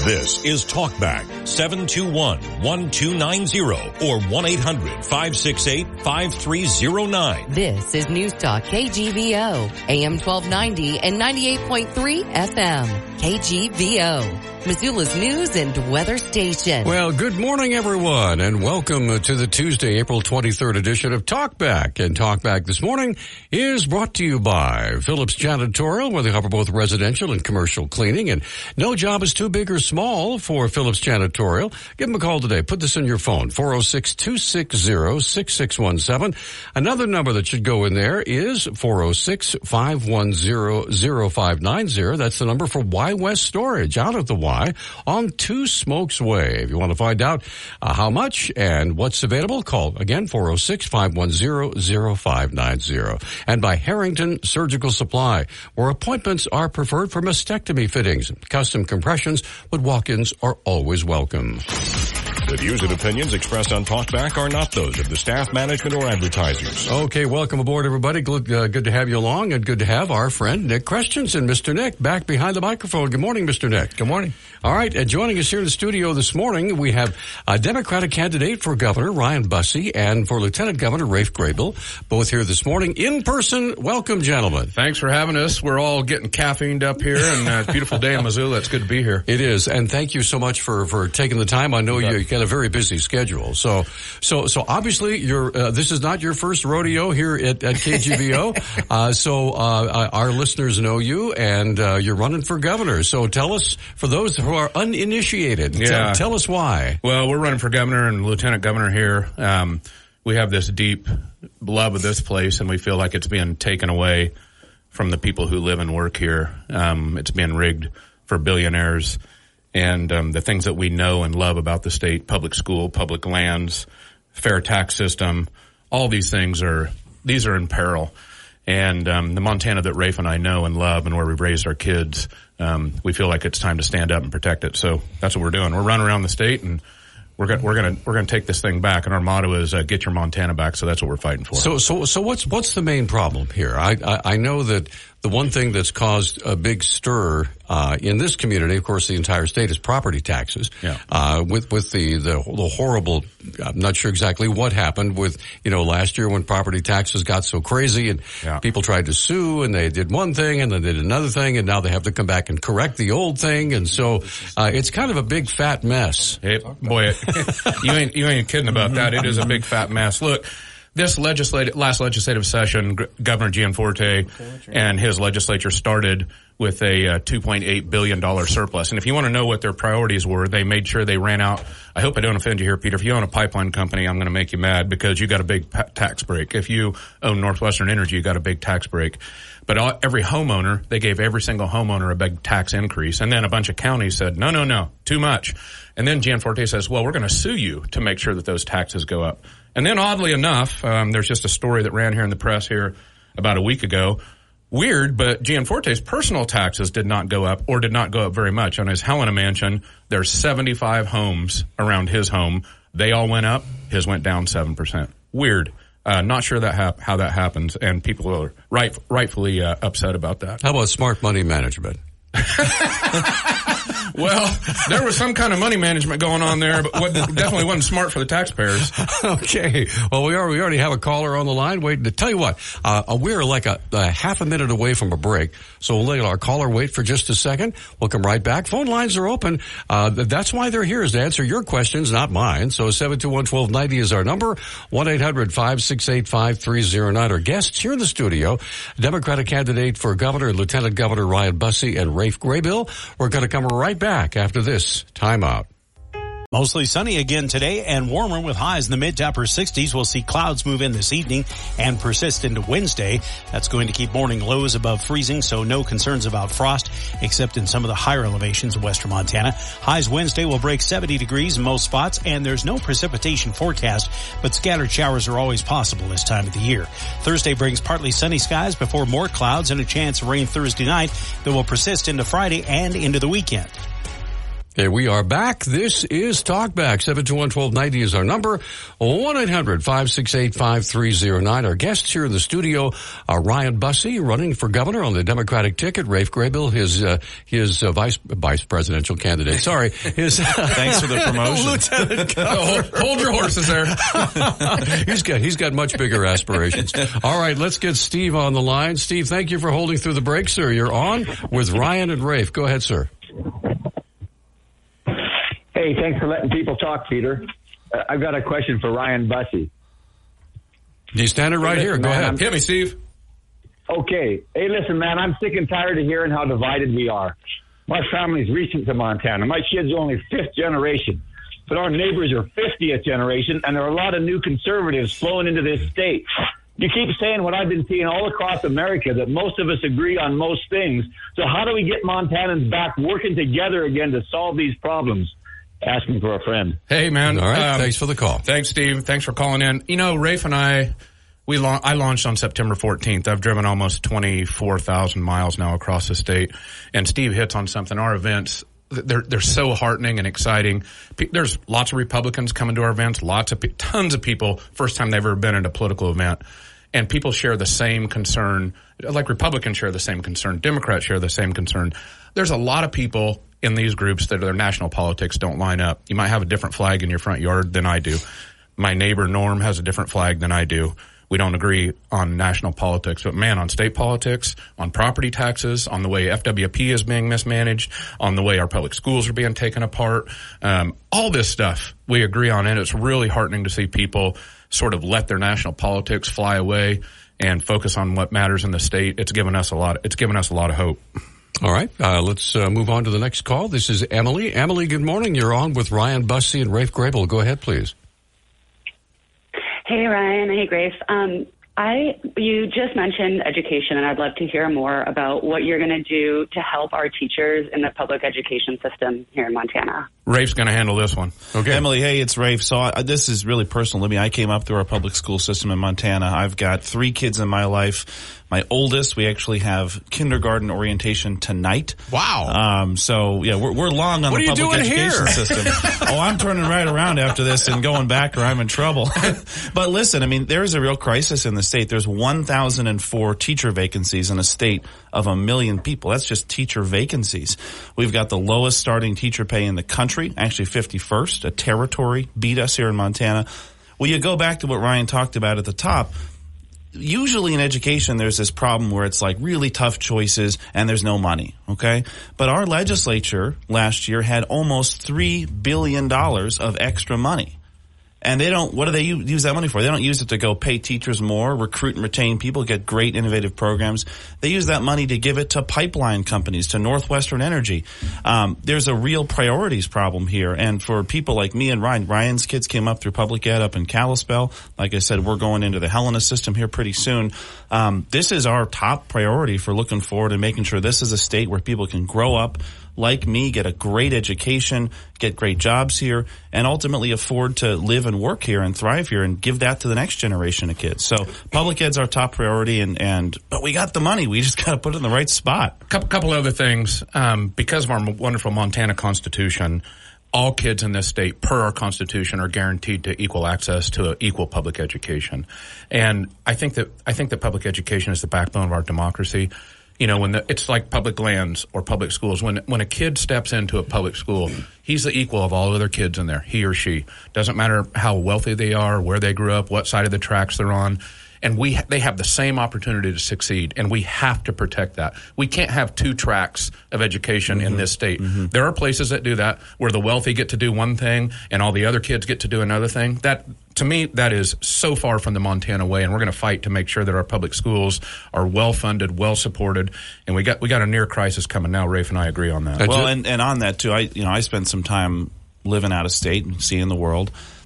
This is Talkback 721-1290 or 1-800-568-5309. This is News Talk KGVO, AM 1290 and 98.3 FM. KGVO, Missoula's news and weather station. Well, good morning, everyone, and welcome to the Tuesday, April 23rd edition of Talkback. And Talkback this morning is brought to you by Phillips Janitorial, where they offer both residential and commercial cleaning. And no job is too big or small for Phillips Janitorial. Give them a call today. Put this in your phone, 406-260-6617. Another number that should go in there is 406-510-0590. That's the number for Y West Storage out of the Y on Two Smokes Way. If you want to find out how much and what's available, call again 406-510-0590. And by Harrington Surgical Supply, where appointments are preferred for mastectomy fittings. Custom compressions, but walk-ins are always welcome. The views and opinions expressed on Talkback are not those of the staff, management, or advertisers. Okay, welcome aboard, everybody. Good to have you along, and good to have our friend Nick Christensen. Mr. Nick, back behind the microphone. Good morning, Mr. Nick. Good morning. All right, and joining us here in the studio this morning, we have a Democratic candidate for governor, Ryan Busse, and for Lieutenant Governor, Rafe Graybill, both here this morning in person. Welcome, gentlemen. Thanks for having us. We're all getting caffeined up here, and it's a beautiful day in Missoula. It's good to be here. It is, and thank you so much for taking the time. I know you got a very busy schedule, so obviously this is not your first rodeo here at KGVO. So our listeners know you, and you're running for governor. So tell us, for those who are uninitiated, tell us why. Well, we're running for governor and lieutenant governor here. We have this deep love of this place, and we feel like it's being taken away from the people who live and work here. It's being rigged for billionaires. And the things that we know and love about the state, public school, public lands, fair tax system, all these things are in peril. And the Montana that Rafe and I know and love, and where we've raised our kids, we feel like it's time to stand up and protect it. So that's what we're doing. We're running around the state, and we're gonna take this thing back. And our motto is get your Montana back. So that's what we're fighting for. So what's the main problem here? I know that the one thing that's caused a big stir in this community, of course, the entire state, is property taxes. Yeah. With the horrible, I'm not sure exactly what happened with last year when property taxes got so crazy and people tried to sue, and they did one thing and then they did another thing, and now they have to come back and correct the old thing, and so it's kind of a big fat mess. Hey, boy, you ain't kidding about that. It is a big fat mess. Look. This last legislative session, Governor Gianforte and his legislature started with a $2.8 billion surplus. And if you want to know what their priorities were, they made sure they ran out. I hope I don't offend you here, Peter. If you own a pipeline company, I'm going to make you mad because you got a big tax break. If you own Northwestern Energy, you got a big tax break. But every homeowner, they gave every single homeowner a big tax increase. And then a bunch of counties said, no, too much. And then Gianforte says, well, we're going to sue you to make sure that those taxes go up. And then oddly enough, there's just a story that ran here in the press here about a week ago. Weird, but Gianforte's personal taxes did not go up, or did not go up very much. On his Helena mansion, there's 75 homes around his home. They all went up. His went down 7%. Weird. Not sure how that happens, and people are rightfully upset about that. How about smart money management? Well, there was some kind of money management going on there, but definitely wasn't smart for the taxpayers. Okay. Well, we already have a caller on the line waiting to tell you what. We're like a half a minute away from a break, so we'll let our caller wait for just a second. We'll come right back. Phone lines are open. That's why they're here, is to answer your questions, not mine. So 721-1290 is our number. 1-800-568-5309. Our guests here in the studio, Democratic candidate for governor and Lieutenant Governor Ryan Busse and Rafe Graybill. We're going to come right back after this timeout. Mostly sunny again today and warmer with highs in the mid to upper 60s. We'll see clouds move in this evening and persist into Wednesday. That's going to keep morning lows above freezing, so no concerns about frost except in some of the higher elevations of western Montana. Highs Wednesday will break 70 degrees in most spots, and there's no precipitation forecast, but scattered showers are always possible this time of the year. Thursday brings partly sunny skies before more clouds and a chance of rain Thursday night that will persist into Friday and into the weekend. Okay, we are back. This is Talkback. 721-1290 is our number. 1-800-568-5309. Our guests here in the studio are Ryan Busse, running for governor on the Democratic ticket. Rafe Graybill, his vice presidential candidate. Sorry. Thanks for the promotion. Lieutenant Governor. Hold your horses there. He's got much bigger aspirations. All right, let's get Steve on the line. Steve, thank you for holding through the break, sir. You're on with Ryan and Rafe. Go ahead, sir. Hey, thanks for letting people talk, Peter. I've got a question for Ryan Busse. You standing right here. Go ahead. Hit me, Steve. Okay. Hey, listen, man, I'm sick and tired of hearing how divided we are. My family's recent to Montana. My kid's only fifth generation, but our neighbors are 50th generation, and there are a lot of new conservatives flowing into this state. You keep saying what I've been seeing all across America, that most of us agree on most things. So how do we get Montanans back working together again to solve these problems? Asking for a friend. Hey, man. All right. Thanks for the call. Thanks, Steve. Thanks for calling in. You know, Rafe and I launched on September 14th. I've driven almost 24,000 miles now across the state. And Steve hits on something. Our events, they're so heartening and exciting. There's lots of Republicans coming to our events, tons of people, first time they've ever been at a political event. And people share the same concern, like Republicans share the same concern, Democrats share the same concern. There's a lot of people in these groups that their national politics don't line up. You might have a different flag in your front yard than I do. My neighbor Norm has a different flag than I do. We don't agree on national politics, but man, on state politics, on property taxes, on the way FWP is being mismanaged, on the way our public schools are being taken apart, all this stuff we agree on, and it's really heartening to see people sort of let their national politics fly away and focus on what matters in the state. It's given us a lot of hope. All right. Let's move on to the next call. This is Emily. Emily, good morning. You're on with Ryan Busse and Rafe Graybill. Go ahead, please. Hey, Ryan. Hey, Grace. You just mentioned education, and I'd love to hear more about what you're going to do to help our teachers in the public education system here in Montana. Rafe's going to handle this one. Okay. Emily, hey, it's Rafe. So this is really personal to me. I came up through our public school system in Montana. I've got 3 kids in my life. My oldest, we actually have kindergarten orientation tonight. Wow. So yeah, we're long on the public education system. Oh, I'm turning right around after this and going back or I'm in trouble. But listen, I mean, there's a real crisis in the state. There's 1,004 teacher vacancies in a state of 1 million people. That's just teacher vacancies. We've got the lowest starting teacher pay in the country, actually 51st. A territory beat us here in Montana. Well, you go back to what Ryan talked about at the top. Usually in education, there's this problem where it's like really tough choices and there's no money, okay? But our legislature last year had almost $3 billion of extra money. And what do they use that money for? They don't use it to go pay teachers more, recruit and retain people, get great innovative programs. They use that money to give it to pipeline companies, to Northwestern Energy. There's a real priorities problem here. And for people like me and Ryan's kids came up through public ed up in Kalispell. Like I said, we're going into the Helena system here pretty soon. This is our top priority for looking forward and making sure this is a state where people can grow up like me, get a great education, get great jobs here, and ultimately afford to live and work here and thrive here and give that to the next generation of kids. So public ed's our top priority, but we got the money. We just got to put it in the right spot. Couple other things. Because of our wonderful Montana Constitution, all kids in this state, per our Constitution, are guaranteed to equal access to equal public education. And I think that public education is the backbone of our democracy. You know, it's like public lands or public schools. When a kid steps into a public school, he's the equal of all other kids in there, he or she. Doesn't matter how wealthy they are, where they grew up, what side of the tracks they're on. And they have the same opportunity to succeed, and we have to protect that. We can't have 2 tracks of education in this state. Mm-hmm. There are places that do that, where the wealthy get to do one thing and all the other kids get to do another thing. That, to me, that is so far from the Montana way, and we're going to fight to make sure that our public schools are well-funded, well-supported, and we got a near crisis coming now. Rafe and I agree on that. Well, and on that, too, I spent some time living out of state and seeing the world.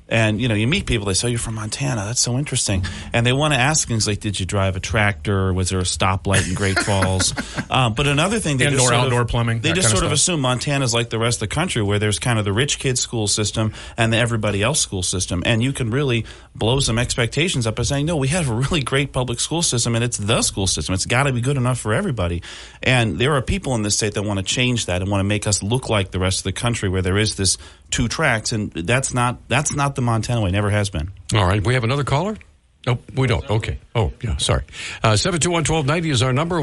And, you know, you meet people, they say, you're from Montana. That's so interesting. And they want to ask things like, did you drive a tractor? Or was there a stoplight in Great Falls? But another thing, they outdoor plumbing. They just sort of assume Montana's like the rest of the country, where there's kind of the rich kid school system and the everybody else school system. And you can really blow some expectations up by saying, no, we have a really great public school system, and it's the school system. It's got to be good enough for everybody. And there are people in this state that want to change that and want to make us look like the rest of the country, where there is this 2 tracks, and that's not the Montana way. Never has been. All right. We have another caller? Nope, we don't. Okay. Oh, yeah, sorry. 721-1290 is our number,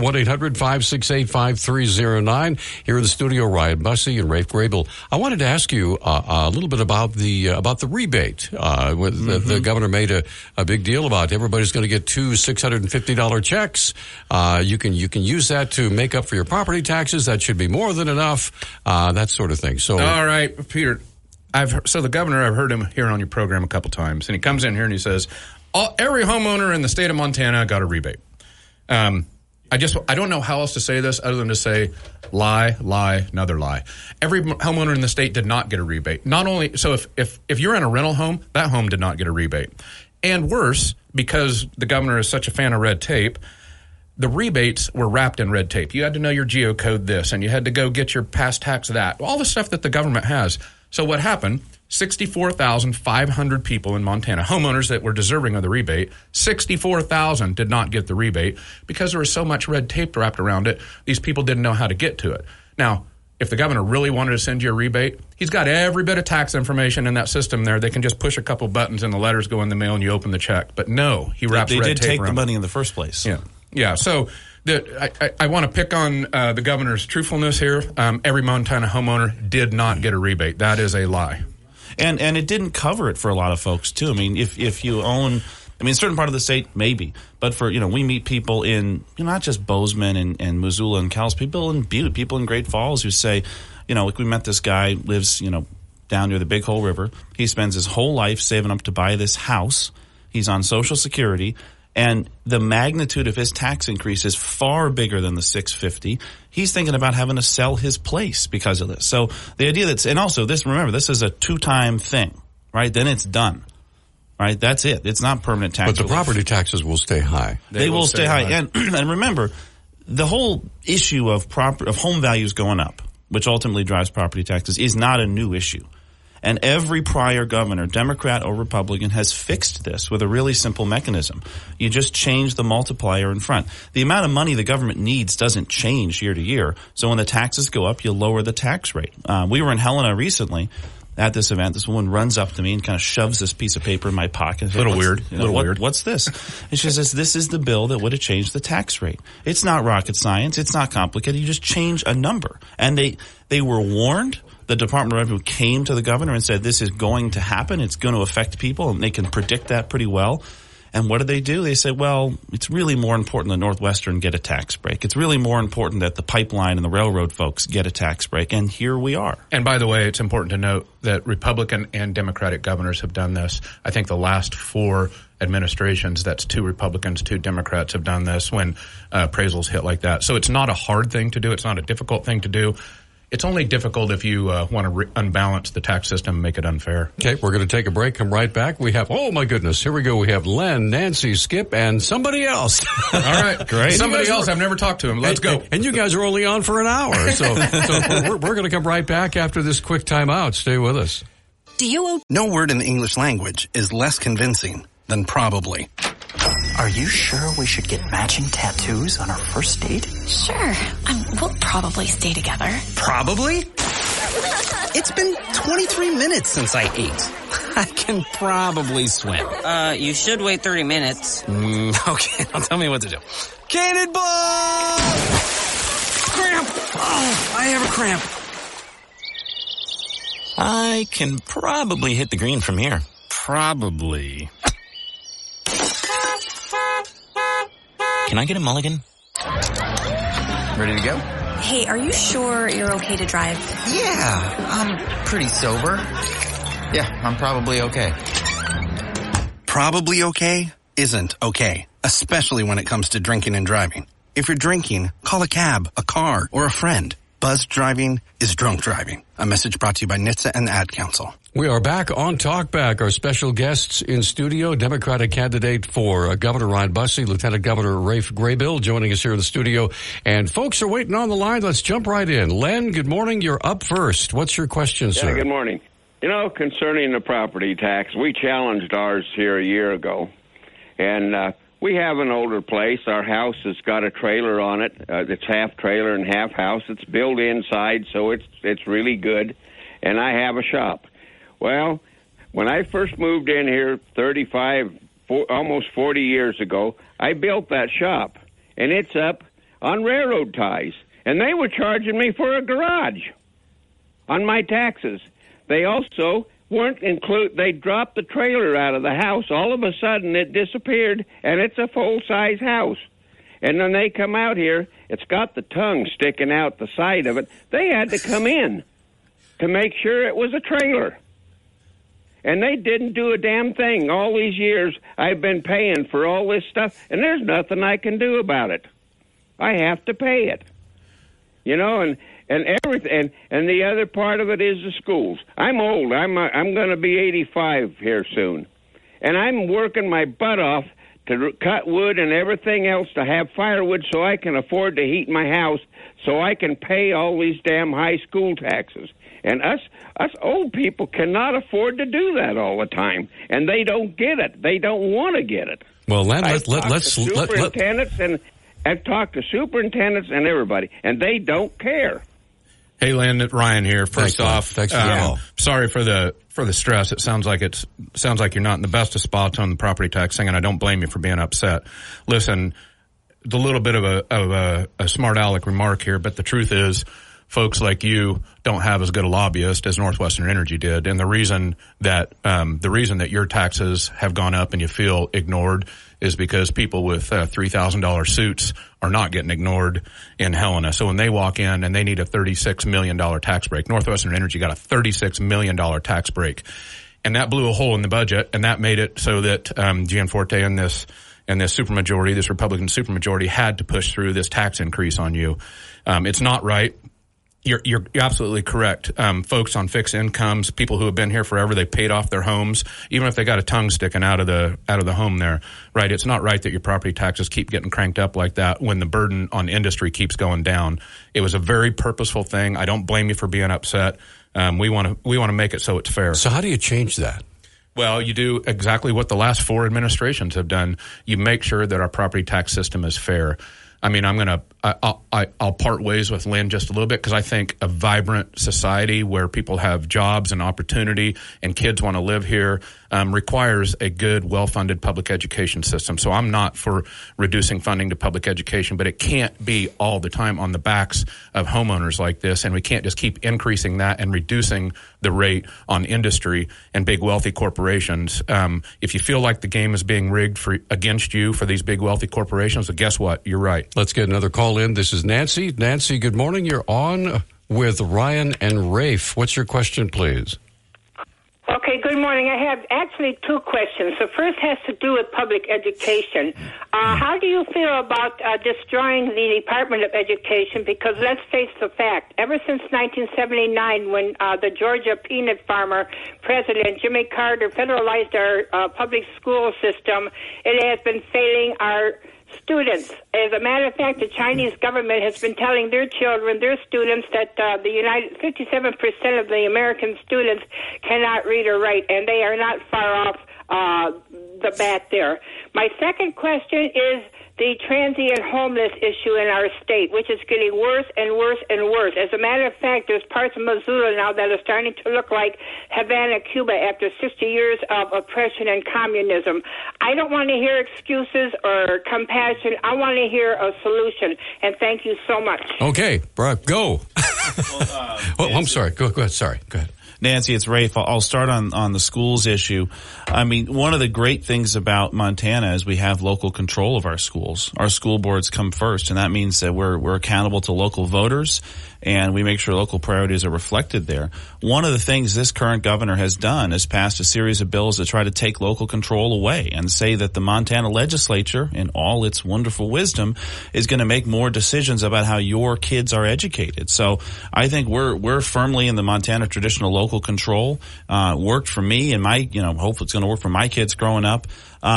1-800-568-5309. Here in the studio, Ryan Bussey and Rafe Grable. I wanted to ask you a little bit about the rebate. The governor made a big deal about everybody's going to get 2 $650 checks. You can use that to make up for your property taxes. That should be more than enough, that sort of thing. So, all right, Peter. So the governor, I've heard him here on your program a couple times, and he comes in here and he says, every homeowner in the state of Montana got a rebate. I don't know how else to say this other than to say lie, another lie. Every homeowner in the state did not get a rebate. Not only so, if you're in a rental home, that home did not get a rebate. And worse, because the governor is such a fan of red tape, the rebates were wrapped in red tape. You had to know your geocode this, and you had to go get your past tax that. All the stuff that the government has. So what happened? 64,500 people in Montana, homeowners that were deserving of the rebate, 64,000 did not get the rebate because there was so much red tape wrapped around it. These people didn't know how to get to it. Now, if the governor really wanted to send you a rebate, he's got every bit of tax information in that system there. They can just push a couple buttons and the letters go in the mail and you open the check. But no, he wraps red tape around. They did take the money in the first place. Yeah. So I want to pick on the governor's truthfulness here. Every Montana homeowner did not get a rebate. That is a lie. And it didn't cover it for a lot of folks, too. I mean, if you own, a certain part of the state, maybe. But for, we meet people in, not just Bozeman and Missoula and Cowles, people in Butte, people in Great Falls who say, like we met this guy, lives, down near the Big Hole River. He spends his whole life saving up to buy this house. He's on Social Security. And the magnitude of his tax increase is far bigger than the $650. He's thinking about having to sell his place because of this. So the idea and also this, remember, this is a 2-time thing, right? Then it's done, right? That's it. It's not permanent tax. But the property taxes will stay high. They will stay high. And remember, the whole issue of home values going up, which ultimately drives property taxes, is not a new issue. And every prior governor, Democrat or Republican, has fixed this with a really simple mechanism. You just change the multiplier in front. The amount of money the government needs doesn't change year to year. So when the taxes go up, you lower the tax rate. We were in Helena recently at this event. This woman runs up to me and kind of shoves this piece of paper in my pocket. A little weird. Weird. What's this? And she says, this is the bill that would have changed the tax rate. It's not rocket science. It's not complicated. You just change a number. And they were warned. The Department of Revenue came to the governor and said, this is going to happen. It's going to affect people, and they can predict that pretty well. And what do? They said, well, it's really more important that Northwestern get a tax break. It's really more important that the pipeline and the railroad folks get a tax break. And here we are. And by the way, it's important to note that Republican and Democratic governors have done this. I think the last 4 administrations, that's 2 Republicans, 2 Democrats have done this when appraisals hit like that. So it's not a hard thing to do. It's not a difficult thing to do. It's only difficult if you want to unbalance the tax system and make it unfair. Okay, we're going to take a break, come right back. We have, oh my goodness, here we go. We have Len, Nancy, Skip, and somebody else. All right, great. Somebody else, I've never talked to him. Let's go. And you guys are only on for an hour. So we're going to come right back after this quick time out. Stay with us. No word in the English language is less convincing than probably. Are you sure we should get matching tattoos on our first date? Sure. We'll probably stay together. Probably? It's been 23 minutes since I ate. I can probably swim. You should wait 30 minutes. Okay, now tell me what to do. Cannonball! Cramp! Oh, I have a cramp. I can probably hit the green from here. Probably. Can I get a mulligan? Ready to go? Hey, are you sure you're okay to drive? Yeah, I'm pretty sober. Yeah, I'm probably okay. Probably okay isn't okay, especially when it comes to drinking and driving. If you're drinking, call a cab, a car, or a friend. Buzz driving is drunk driving. A message brought to you by NHTSA and the Ad Council. We are back on Talkback. Our special guests in studio, Democratic candidate for Governor Ryan Busse, Lieutenant Governor Rafe Graybill joining us here in the studio. And folks are waiting on the line. Let's jump right in. Len, good morning. You're up first. What's your question, sir? Good morning. You know, concerning the property tax, we challenged ours here a year ago. And we have an older place. Our house has got a trailer on it. It's half trailer and half house. It's built inside, so it's really good. And I have a shop. Well, when I first moved in here almost 40 years ago, I built that shop. And it's up on railroad ties. And they were charging me for a garage on my taxes. They also they dropped the trailer out of the house. All of a sudden, it disappeared, and it's a full-size house. And when they come out here, it's got the tongue sticking out the side of it. They had to come in to make sure it was a trailer. And they didn't do a damn thing. All these years, I've been paying for all this stuff, and there's nothing I can do about it. I have to pay it. You know, and everything, and the other part of it is the schools. I'm old. I'm going to be 85 here soon, and I'm working my butt off to cut wood and everything else to have firewood so I can afford to heat my house, so I can pay all these damn high school taxes. And us old people cannot afford to do that all the time, and they don't get it. They don't want to get it. Well, I've talked to superintendents and everybody, and they don't care. Hey, Lynn, Ryan here. First off, thanks for the call. Sorry for the stress. It sounds like you're not in the best of spots on the property tax thing, and I don't blame you for being upset. Listen, a little bit of a smart aleck remark here, but the truth is, folks like you don't have as good a lobbyist as Northwestern Energy did, and the reason that your taxes have gone up and you feel ignored is because people with $3,000 suits are not getting ignored in Helena. So when they walk in and they need a $36 million tax break, Northwestern Energy got a $36 million tax break. And that blew a hole in the budget, and that made it so that Gianforte and this supermajority, this Republican supermajority, had to push through this tax increase on you. It's not right. You're absolutely correct. Folks on fixed incomes, people who have been here forever, they paid off their homes, even if they got a tongue sticking out of the home there, right? It's not right that your property taxes keep getting cranked up like that when the burden on industry keeps going down. It was a very purposeful thing. I don't blame you for being upset. We want to make it so it's fair. So how do you change that? Well, you do exactly what the last 4 administrations have done. You make sure that our property tax system is fair. I mean, I'll part ways with Lynn just a little bit because I think a vibrant society where people have jobs and opportunity and kids want to live here requires a good, well-funded public education system. So I'm not for reducing funding to public education, but it can't be all the time on the backs of homeowners like this, and we can't just keep increasing that and reducing the rate on industry and big wealthy corporations. If you feel like the game is being rigged against you for these big wealthy corporations, well, guess what? You're right. Let's get another call in. This is Nancy. Nancy, good morning. You're on with Ryan and Rafe. What's your question, please? Okay, good morning. I have actually 2 questions. The first has to do with public education. How do you feel about destroying the Department of Education? Because let's face the fact, ever since 1979, when the Georgia peanut farmer president Jimmy Carter federalized our public school system, it has been failing our students. As a matter of fact, the Chinese government has been telling their children, their students, that 57% of the American students cannot read or write, and they are not far off the bat there. My second question is the transient homeless issue in our state, which is getting worse and worse and worse. As a matter of fact, there's parts of Missoula now that are starting to look like Havana, Cuba, after 60 years of oppression and communism. I don't want to hear excuses or compassion. I want to hear a solution, and thank you so much. Okay, go. I'm sorry. Go ahead. Sorry. Go ahead. Nancy, it's Rafe. I'll start on the schools issue. I mean, one of the great things about Montana is we have local control of our schools. Our school boards come first, and that means that we're accountable to local voters. and we make sure local priorities are reflected there. One of the things this current governor has done is passed a series of bills that try to take local control away and say that the Montana legislature, in all its wonderful wisdom, is going to make more decisions about how your kids are educated. So I think we're firmly in the Montana traditional local control. Worked for me and my, hopefully it's going to work for my kids growing up.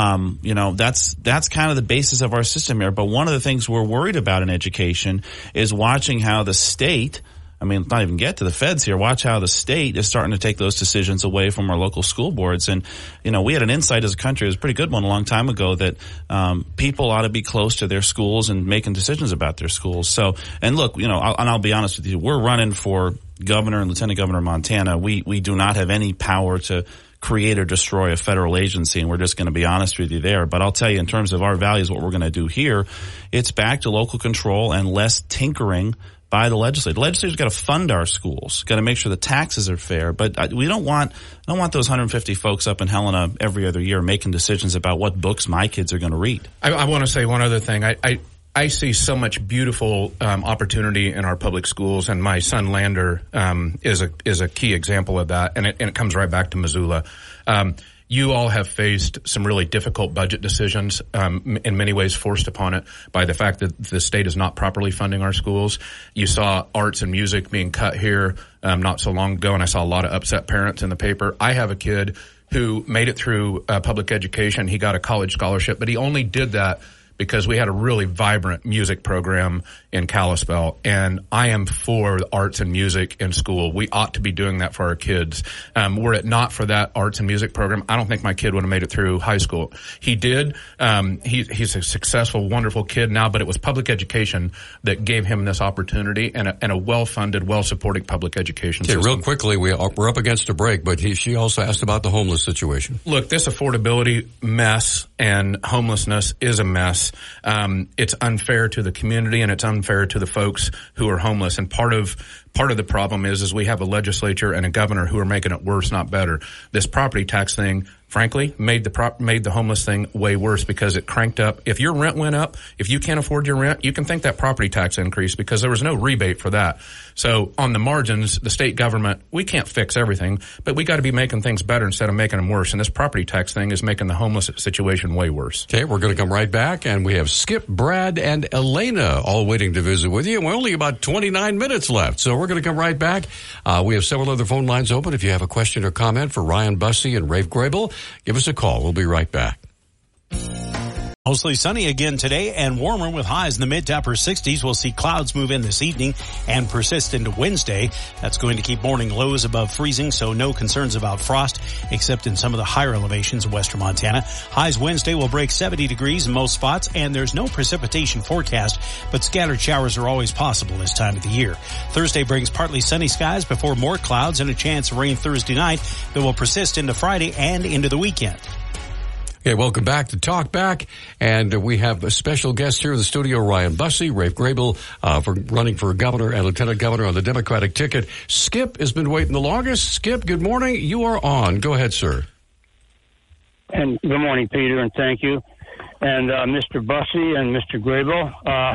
That's kind of the basis of our system here. But one of the things we're worried about in education is watching how the state, not even get to the feds here, watch how the state is starting to take those decisions away from our local school boards. And, we had an insight as a country, it was a pretty good one a long time ago, that people ought to be close to their schools and making decisions about their schools. So, and look, I'll be honest with you, we're running for governor and lieutenant governor of Montana. We do not have any power to create or destroy a federal agency, and we're just going to be honest with you there. But I'll tell you, in terms of our values, what we're going to do here, it's back to local control and less tinkering by the legislature. The legislature's got to fund our schools, got to make sure the taxes are fair. But we don't want those 150 folks up in Helena every other year making decisions about what books my kids are going to read. I want to say one other thing. I see so much beautiful opportunity in our public schools, and my son Lander is a key example of that. And it comes right back to Missoula. You all have faced some really difficult budget decisions, in many ways forced upon it by the fact that the state is not properly funding our schools. You saw arts and music being cut here not so long ago, and I saw a lot of upset parents in the paper. I have a kid who made it through public education. He got a college scholarship, but he only did that because we had a really vibrant music program in Kalispell, and I am for the arts and music in school. We ought to be doing that for our kids. Were it not for that arts and music program, I don't think my kid would have made it through high school. He did. He's a successful, wonderful kid now, but it was public education that gave him this opportunity and a well-funded, well-supported public education system. Real quickly, we're up against a break, but she also asked about the homeless situation. Look, this affordability mess and homelessness is a mess. It's unfair to the community, and it's unfair to the folks who are homeless. And part of the problem is we have a legislature and a governor who are making it worse, not better. This property tax thing, frankly, made the homeless thing way worse because it cranked up. If your rent went up, if you can't afford your rent, you can thank that property tax increase because there was no rebate for that. So on the margins, the state government, we can't fix everything, but we got to be making things better instead of making them worse. And this property tax thing is making the homeless situation way worse. Okay, we're going to come right back, and we have Skip, Brad, and Elena all waiting to visit with you. And we're only about 29 minutes left, so we're going to come right back. We have several other phone lines open. If you have a question or comment for Ryan Bussey and Rafe Grable, give us a call. We'll be right back. Mostly sunny again today and warmer with highs in the mid to upper 60s. We'll see clouds move in this evening and persist into Wednesday. That's going to keep morning lows above freezing, so no concerns about frost except in some of the higher elevations of western Montana. Highs Wednesday will break 70 degrees in most spots, and there's no precipitation forecast, but scattered showers are always possible this time of the year. Thursday brings partly sunny skies before more clouds and a chance of rain Thursday night that will persist into Friday and into the weekend. Okay, welcome back to Talk Back, and we have a special guest here in the studio, Ryan Bussey, Rafe Grable, for running for governor and lieutenant governor on the Democratic ticket. Skip has been waiting the longest. Skip, good morning. You are on. Go ahead, sir. And good morning, Peter, and thank you. And Mr. Bussey and Mr. Grable,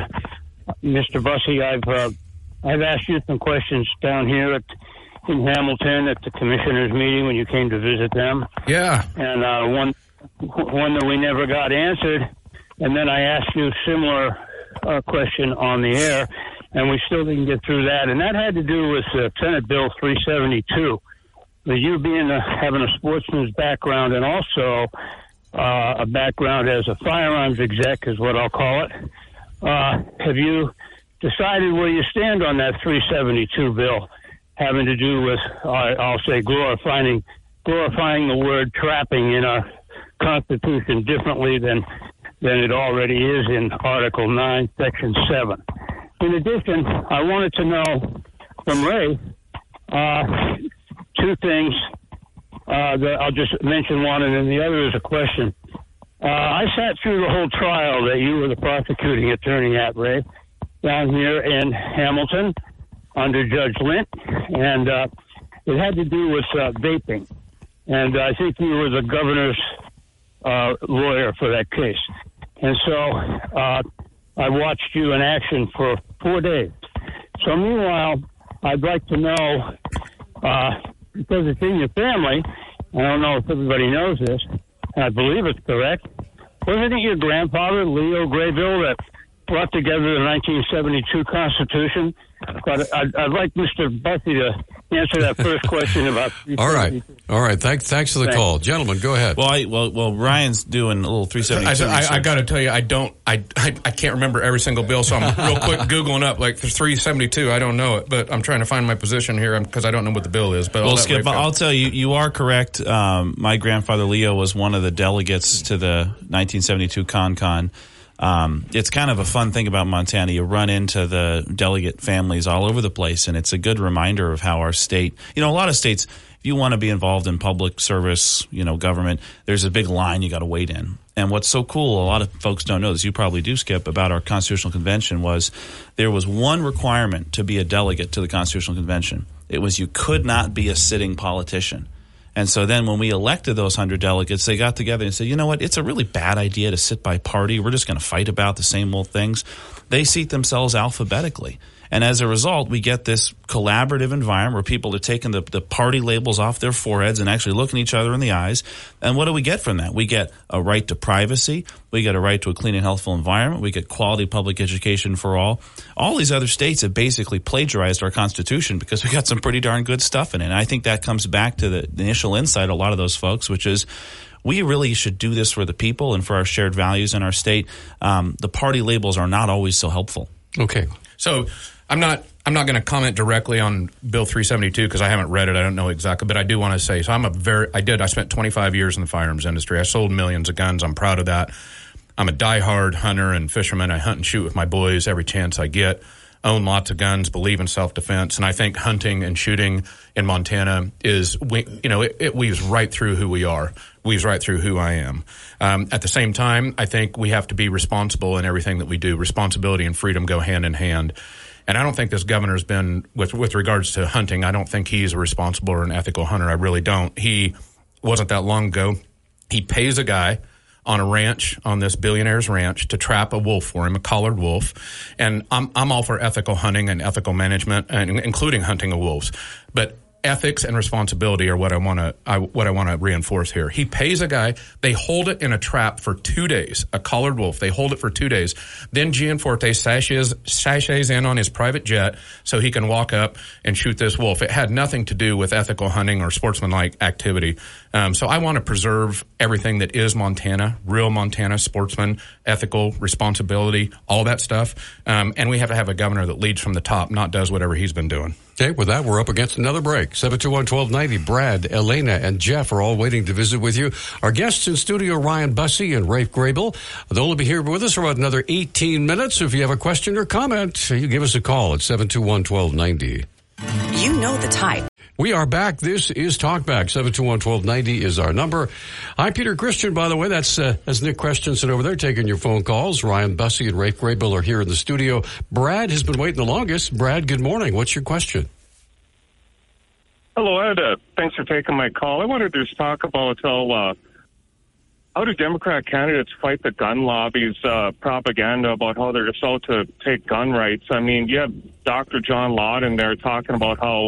Mr. Bussey, I've asked you some questions down here in Hamilton at the commissioners' meeting when you came to visit them. Yeah. And one that we never got answered, and then I asked you a similar question on the air, and we still didn't get through that. And that had to do with Senate Bill 372. You having a sportsman's background and also a background as a firearms exec is what I'll call it. Have you decided where you stand on that 372 bill having to do with, I'll say, glorifying the word trapping in our Constitution differently than it already is in Article 9, Section 7. In addition, I wanted to know from Ray two things. That I'll just mention one, and then the other is a question. I sat through the whole trial that you were the prosecuting attorney at, Ray, down here in Hamilton under Judge Lint, and it had to do with vaping. And I think you were the governor's lawyer for that case. And so I watched you in action for 4 days. So meanwhile, I'd like to know, because it's in your family, I don't know if everybody knows this, and I believe it's correct, wasn't it your grandfather, Leo Graybill, that brought together the 1972 Constitution? But I'd like Mr. Bussey to answer that first question about. All right. Thanks for the call, gentlemen. Go ahead. Well, Ryan's doing a little 372. I got to tell you, I can't remember every single bill, so I'm real quick googling up like the 372. I don't know it, but I'm trying to find my position here because I don't know what the bill is. But Skip, I'll tell you, you are correct. My grandfather Leo was one of the delegates to the 1972 CONCON. It's kind of a fun thing about Montana. You run into the delegate families all over the place, and it's a good reminder of how our state, a lot of states, if you want to be involved in public service, government, there's a big line you got to wait in. And what's so cool, a lot of folks don't know this, you probably do, Skip, about our Constitutional Convention was there was one requirement to be a delegate to the Constitutional Convention. It was you could not be a sitting politician. And so then when we elected those 100 delegates, they got together and said, you know what, it's a really bad idea to sit by party. We're just going to fight about the same old things. They seat themselves alphabetically. And as a result, we get this collaborative environment where people are taking the party labels off their foreheads and actually looking each other in the eyes. And what do we get from that? We get a right to privacy. We get a right to a clean and healthful environment. We get quality public education for all. All these other states have basically plagiarized our Constitution because we got some pretty darn good stuff in it. And I think that comes back to the initial insight of a lot of those folks, which is we really should do this for the people and for our shared values in our state. The party labels are not always so helpful. Okay. So I'm not going to comment directly on Bill 372 because I haven't read it. I don't know exactly, but I do want to say, so I spent 25 years in the firearms industry. I sold millions of guns. I'm proud of that. I'm a diehard hunter and fisherman. I hunt and shoot with my boys every chance I get. Own lots of guns, believe in self-defense, and I think hunting and shooting in Montana it weaves right through who we are, weaves right through who I am. At the same time, I think we have to be responsible in everything that we do. Responsibility and freedom go hand in hand. And I don't think this governor's been, with regards to hunting, I don't think he's a responsible or an ethical hunter. I really don't. He wasn't that long ago. He pays a guy on a ranch, on this billionaire's ranch, to trap a wolf for him, a collared wolf. And I'm all for ethical hunting and ethical management, and including hunting of wolves. But ethics and responsibility are what I want to reinforce here. He pays a guy. They hold it in a trap for 2 days, a collared wolf. They hold it for 2 days. Then Gianforte sashays in on his private jet so he can walk up and shoot this wolf. It had nothing to do with ethical hunting or sportsmanlike activity. So I want to preserve everything that is Montana, real Montana, sportsman, ethical, responsibility, all that stuff. And we have to have a governor that leads from the top, not does whatever he's been doing. Okay, with that, we're up against another break. 721-1290, Brad, Elena, and Jeff are all waiting to visit with you. Our guests in studio, Ryan Bussey and Rafe Graybill. They'll only be here with us for about another 18 minutes. If you have a question or comment, you give us a call at 721-1290. You know the type. We are back. This is Talkback. 721-1290 is our number. I'm Peter Christian, by the way. That's Nick Christensen over there taking your phone calls. Ryan Bussey and Rafe Graybill are here in the studio. Brad has been waiting the longest. Brad, good morning. What's your question? Hello, Ed. Thanks for taking my call. I wanted to just talk about how do Democrat candidates fight the gun lobby's propaganda about how they're just out to take gun rights? I mean, you have Dr. John Lott in there talking about how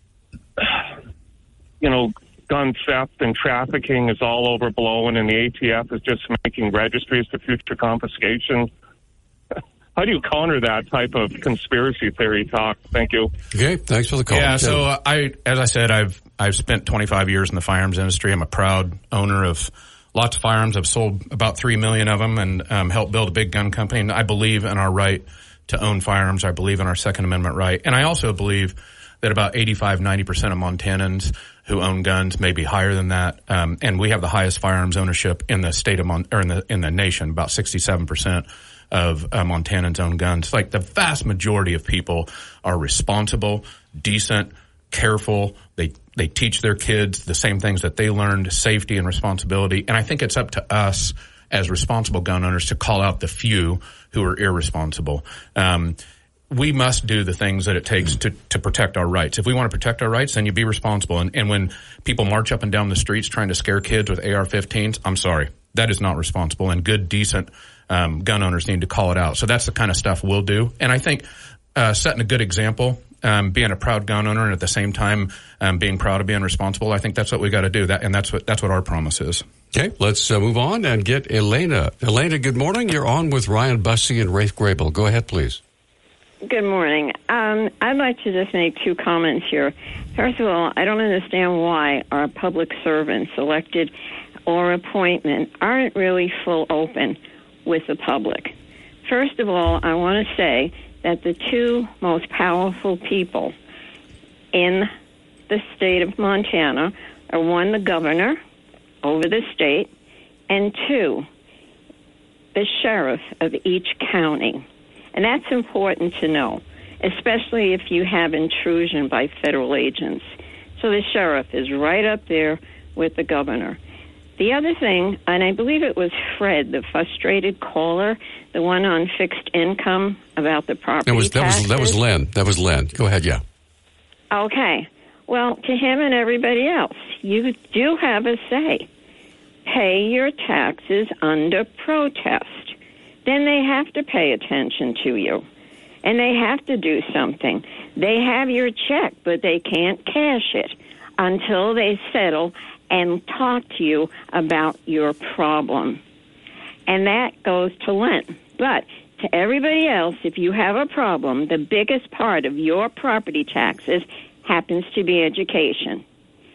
gun theft and trafficking is all overblown and the ATF is just making registries to future confiscation. How do you counter that type of conspiracy theory talk? Thank you. Okay, thanks for the call. Yeah, so as I said, I've spent 25 years in the firearms industry. I'm a proud owner of lots of firearms. I've sold about 3 million of them and helped build a big gun company. And I believe in our right to own firearms. I believe in our Second Amendment right. And I also believe that about 85-90% of Montanans who own guns, maybe higher than that, and we have the highest firearms ownership in the state of in the nation. About 67% of Montanans own guns. Like the vast majority of people are responsible, decent, careful. They teach their kids the same things that they learned: safety and responsibility. And I think it's up to us as responsible gun owners to call out the few who are irresponsible. We must do the things that it takes to protect our rights. If we want to protect our rights, then you be responsible. And when people march up and down the streets trying to scare kids with AR-15s, I'm sorry, that is not responsible. And good, decent gun owners need to call it out. So that's the kind of stuff we'll do. And I think setting a good example, being a proud gun owner, and at the same time being proud of being responsible. I think that's what we got to do. That's what our promise is. Okay, let's move on and get Elena. Elena, good morning. You're on with Ryan Bussey and Rafe Grable. Go ahead, please. Good morning. I'd like to just make two comments here. First of all, I don't understand why our public servants, elected or appointment, aren't really full open with the public. First of all, I want to say that the two most powerful people in the state of Montana are, one, the governor over the state, and two, the sheriff of each county. And that's important to know, especially if you have intrusion by federal agents. So the sheriff is right up there with the governor. The other thing, and I believe it was Fred, the frustrated caller, the one on fixed income about the property taxes. That was Len. That was Len. Go ahead, yeah. Okay. Well, to him and everybody else, you do have a say. Pay your taxes under protest. Then they have to pay attention to you. And they have to do something. They have your check, but they can't cash it until they settle and talk to you about your problem. And that goes to Len. But to everybody else, if you have a problem, the biggest part of your property taxes happens to be education.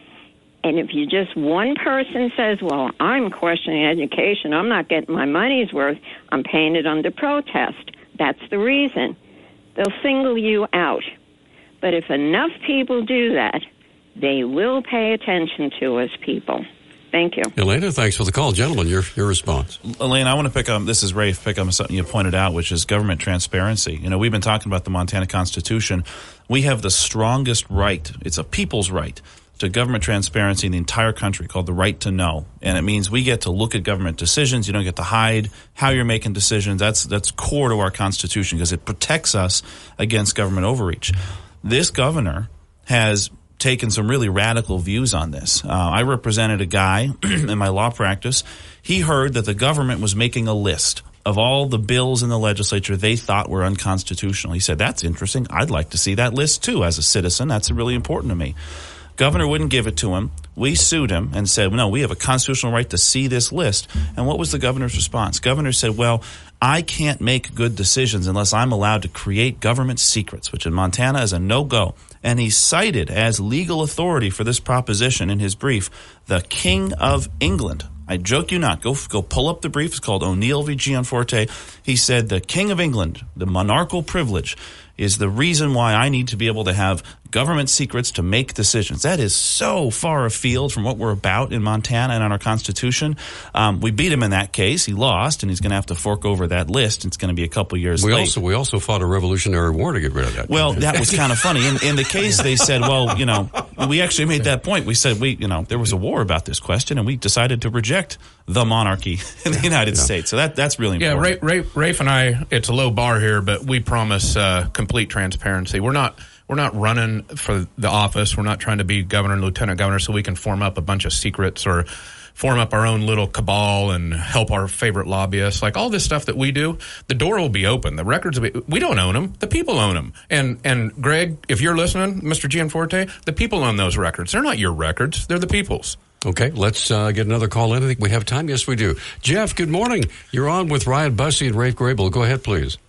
And if you just one person says, well, I'm questioning education, I'm not getting my money's worth, I'm paying it under protest, that's the reason. They'll single you out. But if enough people do that, they will pay attention to us people. Thank you. Elena, thanks for the call. Gentlemen, your response. Elena, I want to pick up, this is Rafe, pick up something you pointed out, which is government transparency. You know, we've been talking about the Montana Constitution. We have the strongest right, it's a people's right, to government transparency in the entire country, called the right to know. And it means we get to look at government decisions. You don't get to hide how you're making decisions. That's core to our Constitution because it protects us against government overreach. This governor has taken some really radical views on this. I represented a guy in my law practice. He heard that the government was making a list of all the bills in the legislature they thought were unconstitutional. He said, that's interesting. I'd like to see that list too as a citizen. That's really important to me. Governor wouldn't give it to him. We sued him and said, no, we have a constitutional right to see this list. And what was the governor's response? Governor said, well, I can't make good decisions unless I'm allowed to create government secrets, which in Montana is a no-go. And he cited as legal authority for this proposition in his brief, the King of England. I joke you not. Go pull up the brief. It's called O'Neill v. Gianforte. He said the King of England, the monarchical privilege, is the reason why I need to be able to have government secrets to make decisions. That is so far afield from what we're about in Montana and on our Constitution. We beat him in that case. He lost, and he's going to have to fork over that list. It's going to be a couple years late. We also fought a Revolutionary War to get rid of that. Well, that was kind of funny. In the case, they said, well, you know, we actually made that point. We said, there was a war about this question, and we decided to reject the monarchy in the United States. So that's really important. Yeah, Rafe and I, it's a low bar here, but we promise complete transparency. We're not running for the office. We're not trying to be governor and lieutenant governor so we can form up a bunch of secrets or form up our own little cabal and help our favorite lobbyists. Like all this stuff that we do, the door will be open. The records will be, we don't own them. The people own them. And Greg, if you're listening, Mr. Gianforte, the people own those records. They're not your records. They're the people's. Okay, let's get another call in. I think we have time. Yes, we do. Jeff, good morning. You're on with Ryan Bussey and Rafe Grable. Go ahead, please.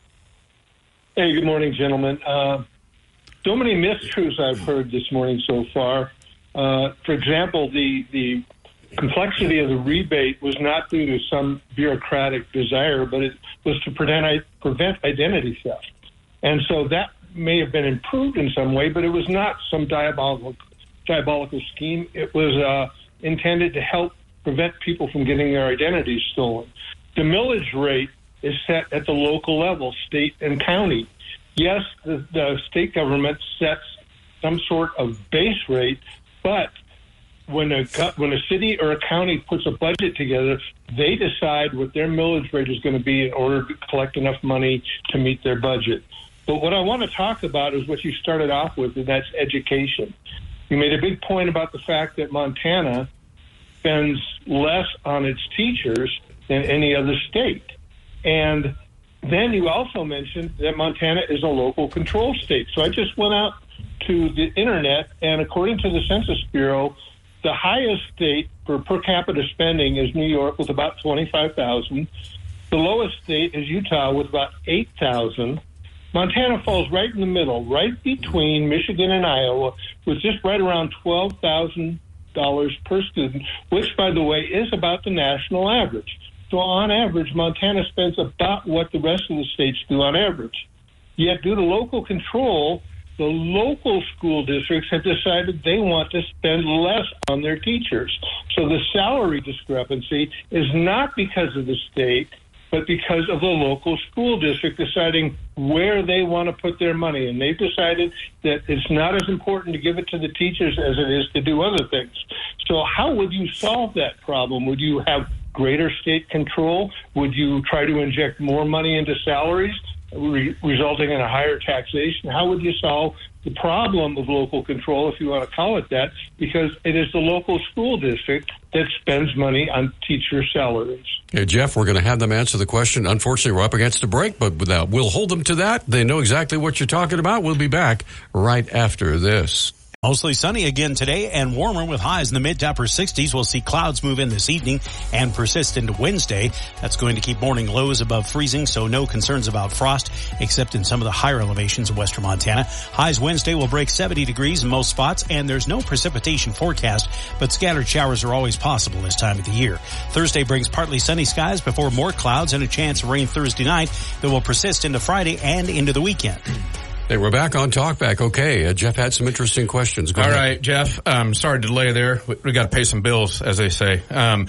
Hey, good morning, gentlemen. So many mistruths I've heard this morning so far. For example, the complexity of the rebate was not due to some bureaucratic desire, but it was to prevent identity theft. And so that may have been improved in some way, but it was not some diabolical scheme. It was intended to help prevent people from getting their identities stolen. The millage rate is set at the local level, state and county. Yes, the state government sets some sort of base rate, but when a city or a county puts a budget together, they decide what their millage rate is going to be in order to collect enough money to meet their budget. But what I want to talk about is what you started off with, and that's education. You made a big point about the fact that Montana spends less on its teachers than any other state. And Then you also mentioned that Montana is a local control state. So I just went out to the internet, and according to the Census Bureau, the highest state for per capita spending is New York with about $25,000. The lowest state is Utah with about $8,000. Montana falls right in the middle, right between Michigan and Iowa, with just right around $12,000 per student, which, by the way, is about the national average. So on average, Montana spends about what the rest of the states do on average. Yet due to local control, the local school districts have decided they want to spend less on their teachers. So the salary discrepancy is not because of the state, but because of the local school district deciding where they want to put their money. And they've decided that it's not as important to give it to the teachers as it is to do other things. So how would you solve that problem? Would you have greater state control? Would you try to inject more money into salaries, resulting in a higher taxation? How would you solve the problem of local control, if you want to call it that, because it is the local school district that spends money on teacher salaries? Hey, Jeff, we're going to have them answer the question. Unfortunately, we're up against a break, but we'll hold them to that. They know exactly what you're talking about. We'll be back right after this. Mostly sunny again today and warmer with highs in the mid to upper 60s. We'll see clouds move in this evening and persist into Wednesday. That's going to keep morning lows above freezing, so no concerns about frost except in some of the higher elevations of western Montana. Highs Wednesday will break 70 degrees in most spots, and there's no precipitation forecast, but scattered showers are always possible this time of the year. Thursday brings partly sunny skies before more clouds and a chance of rain Thursday night that will persist into Friday and into the weekend. Hey, we're back on Talkback. Okay, Jeff had some interesting questions. Go ahead. All right, Jeff. Sorry to delay there. We got to pay some bills, as they say.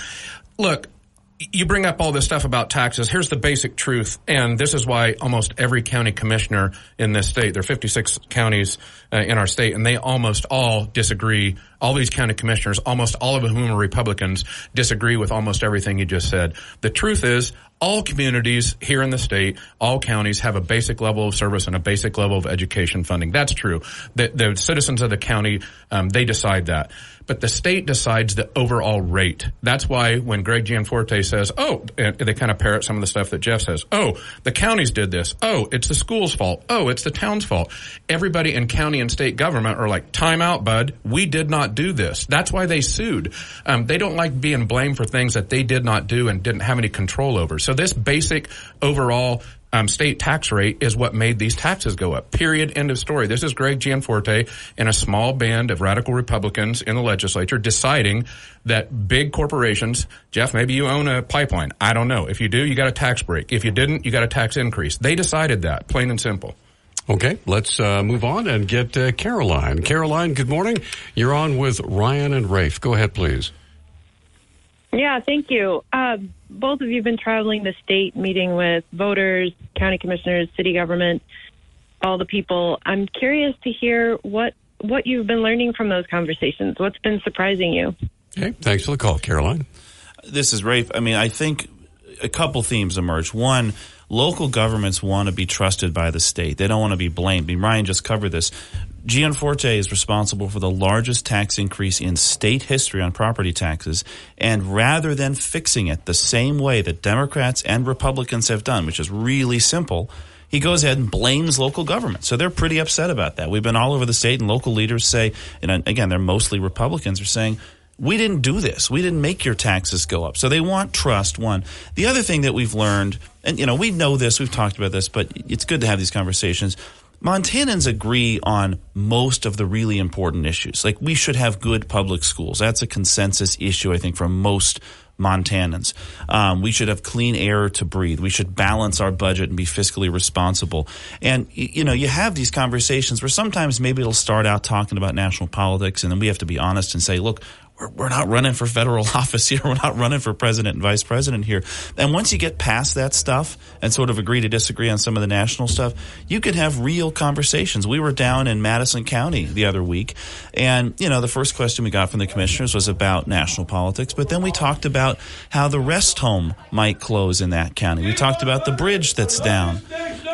Look, you bring up all this stuff about taxes. Here's the basic truth, and this is why almost every county commissioner in this state, there are 56 counties in our state, and they almost all disagree. All these county commissioners, almost all of whom are Republicans, disagree with almost everything you just said. The truth is, all communities here in the state, all counties have a basic level of service and a basic level of education funding. That's true. The citizens of the county, they decide that. But the state decides the overall rate. That's why when Greg Gianforte says, and they kind of parrot some of the stuff that Jeff says, the counties did this. It's the school's fault. It's the town's fault. Everybody in county and state government are like, time out, bud. We did not do this. That's why they sued. They don't like being blamed for things that they did not do and didn't have any control over. So this basic overall state tax rate is what made these taxes go up. Period. End of story. This is Greg Gianforte and a small band of radical Republicans in the legislature deciding that big corporations, Jeff, maybe you own a pipeline. I don't know. If you do, you got a tax break. If you didn't, you got a tax increase. They decided that, plain and simple. Okay, let's move on and get Caroline. Caroline, good morning. You're on with Ryan and Rafe. Go ahead, please. Yeah, thank you. Both of you have been traveling the state, meeting with voters, county commissioners, city government, all the people. I'm curious to hear what you've been learning from those conversations. What's been surprising you? Okay, thanks for the call, Caroline. This is Rafe. I mean, I think a couple themes emerge. One, local governments want to be trusted by the state. They don't want to be blamed. I mean, Ryan just covered this. Gianforte is responsible for the largest tax increase in state history on property taxes, and rather than fixing it the same way that Democrats and Republicans have done, which is really simple, he goes ahead and blames local government. So they're pretty upset about that. We've been all over the state, and local leaders say, and again, they're mostly Republicans, are saying, we didn't do this. We didn't make your taxes go up. So they want trust, one. The other thing that we've learned, and we know this, we've talked about this, but it's good to have these conversations. Montanans agree on most of the really important issues. Like, we should have good public schools. That's a consensus issue, I think, for most Montanans. We should have clean air to breathe. We should balance our budget and be fiscally responsible. And, you have these conversations where sometimes maybe it'll start out talking about national politics, and then we have to be honest and say, look, we're not running for federal office here. We're not running for president and vice president here. And once you get past that stuff and sort of agree to disagree on some of the national stuff, you can have real conversations. We were down in Madison County the other week, and, the first question we got from the commissioners was about national politics, but then we talked about how the rest home might close in that county. We talked about the bridge that's down.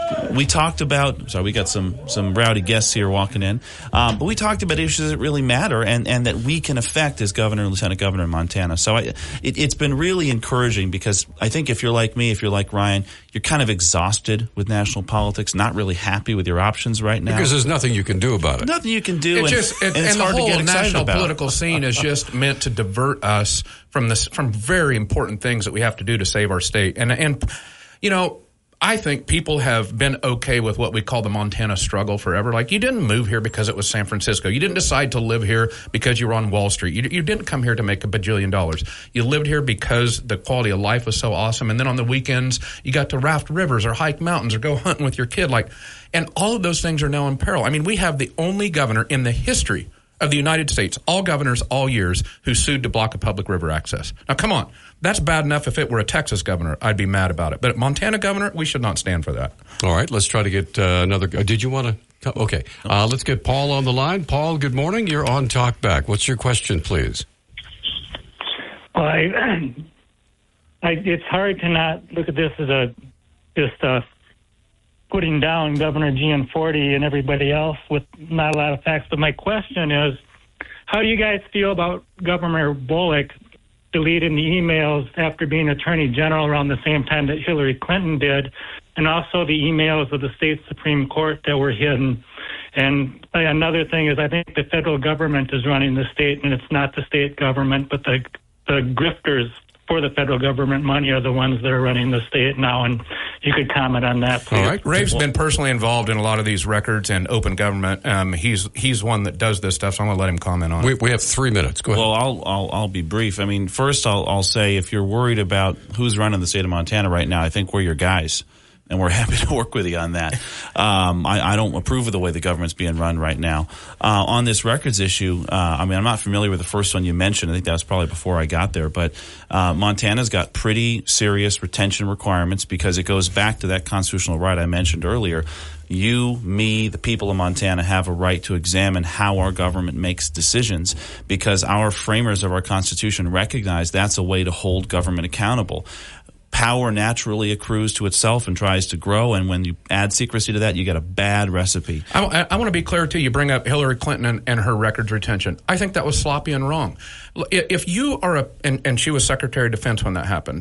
we talked about, sorry, we got some rowdy guests here walking in, but we talked about issues that really matter and that we can affect as governor and lieutenant governor in Montana. So it's been really encouraging, because I think if you're like me, if you're like Ryan, you're kind of exhausted with national politics, not really happy with your options right now. Because there's nothing you can do about it. Nothing you can do, and it's the hard to whole get excited national about. Political scene is just meant to divert us from very important things that we have to do to save our state. And you know, I think people have been okay with what we call the Montana struggle forever. Like, you didn't move here because it was San Francisco. You didn't decide to live here because you were on Wall Street. You didn't come here to make $1 bajillion. You lived here because the quality of life was so awesome. And then on the weekends, you got to raft rivers or hike mountains or go hunting with your kid. And all of those things are now in peril. I mean, we have the only governor in the history of the United States, all governors, all years, who sued to block a public river access. Now, come on. That's bad enough. If it were a Texas governor, I'd be mad about it. But Montana governor, we should not stand for that. All right, let's try to get another. Did you want to? Okay, let's get Paul on the line. Paul, good morning. You're on Talk Back. What's your question, please? It's hard to not look at this as putting down Governor Gianforte and everybody else with not a lot of facts. But my question is, how do you guys feel about Governor Bullock deleting the emails after being Attorney General around the same time that Hillary Clinton did, and also the emails of the state Supreme Court that were hidden? And another thing is, I think the federal government is running the state, and it's not the state government, but the grifters for the federal government money are the ones that are running the state now, and you could comment on that, please. All right. Rafe's been personally involved in a lot of these records and open government. He's one that does this stuff, so I'm going to let him comment on it. We have 3 minutes. Go ahead. Well, I'll be brief. I mean, first I'll say, if you're worried about who's running the state of Montana right now, I think we're your guys. And we're happy to work with you on that. I don't approve of the way the government's being run right now. On this records issue, I'm not familiar with the first one you mentioned. I think that was probably before I got there. But Montana's got pretty serious retention requirements, because it goes back to that constitutional right I mentioned earlier. You, me, the people of Montana have a right to examine how our government makes decisions, because our framers of our Constitution recognize that's a way to hold government accountable. Power naturally accrues to itself and tries to grow, and when you add secrecy to that, you get a bad recipe. I want to be clear, too. You bring up Hillary Clinton and her records retention. I think that was sloppy and wrong. If you are and she was Secretary of Defense when that happened.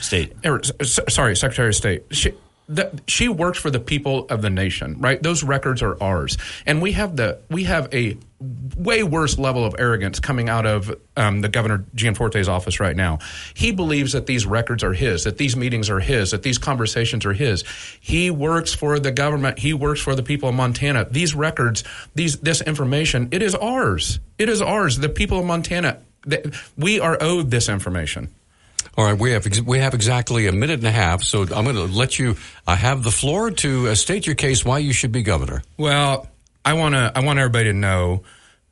Secretary of State. She works for the people of the nation, right? Those records are ours, and we have a way worse level of arrogance coming out of the Governor Gianforte's office right now. He believes that these records are his, that these meetings are his, that these conversations are his. He works for the government. He works for the people of Montana. These records, this information, it is ours. It is ours. The people of Montana, we are owed this information. All right, we have exactly a minute and a half, so I'm going to let you have the floor to state your case why you should be governor. Well, I want everybody to know,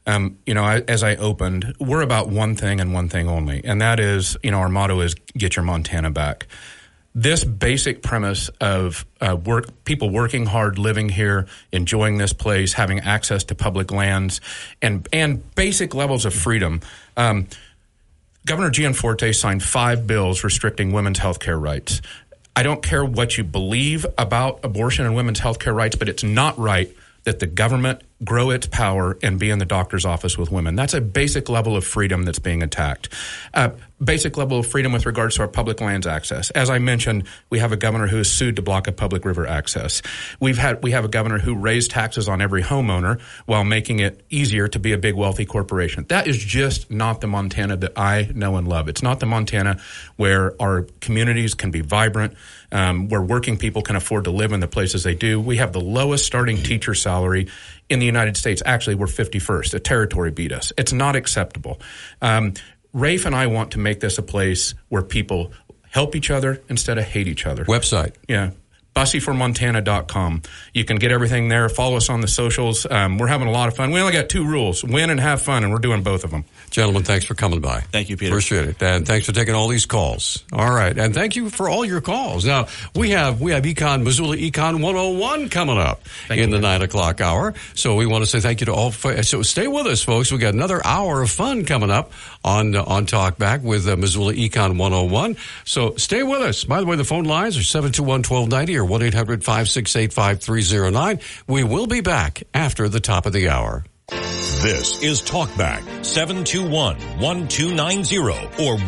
as I opened, we're about one thing and one thing only, and that is, our motto is get your Montana back. This basic premise of people working hard, living here, enjoying this place, having access to public lands, and basic levels of freedom. Governor Gianforte signed 5 bills restricting women's health care rights. I don't care what you believe about abortion and women's health care rights, but it's not right that the government grow its power and be in the doctor's office with women. That's a basic level of freedom that's being attacked. Basic level of freedom with regards to our public lands access. As I mentioned, we have a governor who is sued to block a public river access. We have a governor who raised taxes on every homeowner while making it easier to be a big wealthy corporation. That is just not the Montana that I know and love. It's not the Montana where our communities can be vibrant, where working people can afford to live in the places they do. We have the lowest starting teacher salary in the United States. Actually, we're 51st. The territory beat us. It's not acceptable. Rafe and I want to make this a place where people help each other instead of hate each other. Website. Yeah. BusseyForMontana.com. You can get everything there. Follow us on the socials. We're having a lot of fun. We only got 2 rules: win and have fun, and we're doing both of them. Gentlemen, thanks for coming by. Thank you, Peter. Appreciate it. And thanks for taking all these calls. All right. And thank you for all your calls. Now, we have Missoula Econ 101 coming up in the 9 o'clock hour. So we want to say thank you to all. So stay with us, folks. We got another hour of fun coming up on Talk Back with Missoula Econ 101. So stay with us. By the way, the phone lines are 721-1290 or 1-800-568-5309. We will be back after the top of the hour. This is Talkback, 721-1290 or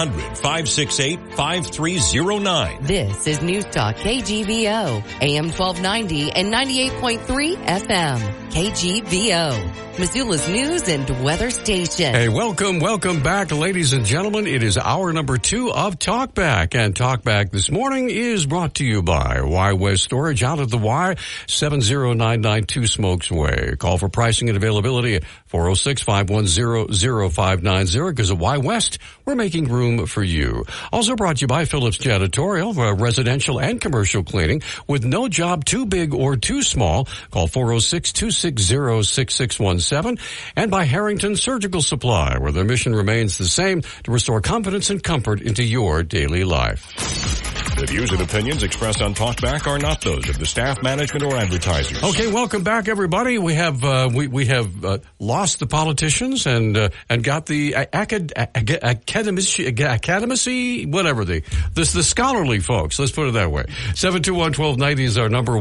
1-800-568-5309. This is News Talk KGVO, AM 1290 and 98.3 FM. KGVO, Missoula's news and weather station. Hey, welcome back, ladies and gentlemen. It is hour number 2 of Talkback, and Talkback this morning is brought to you by Y West Storage out of the Y, 70992 Smokes Way. Call for pricing and availability at 406-510-0590, because at Y West, we're making room for you. Also brought to you by Phillips Janitorial, residential and commercial cleaning with no job too big or too small. Call 406-260-6617. And by Harrington Surgical Supply, where their mission remains the same, to restore confidence and comfort into your daily life. The views and opinions expressed on Talkback are not those of the staff, management, or advertisers. Okay, welcome back, everybody. We have lost the politicians and got the academy, whatever the scholarly folks. Let's put it that way. 721-1290 is our number.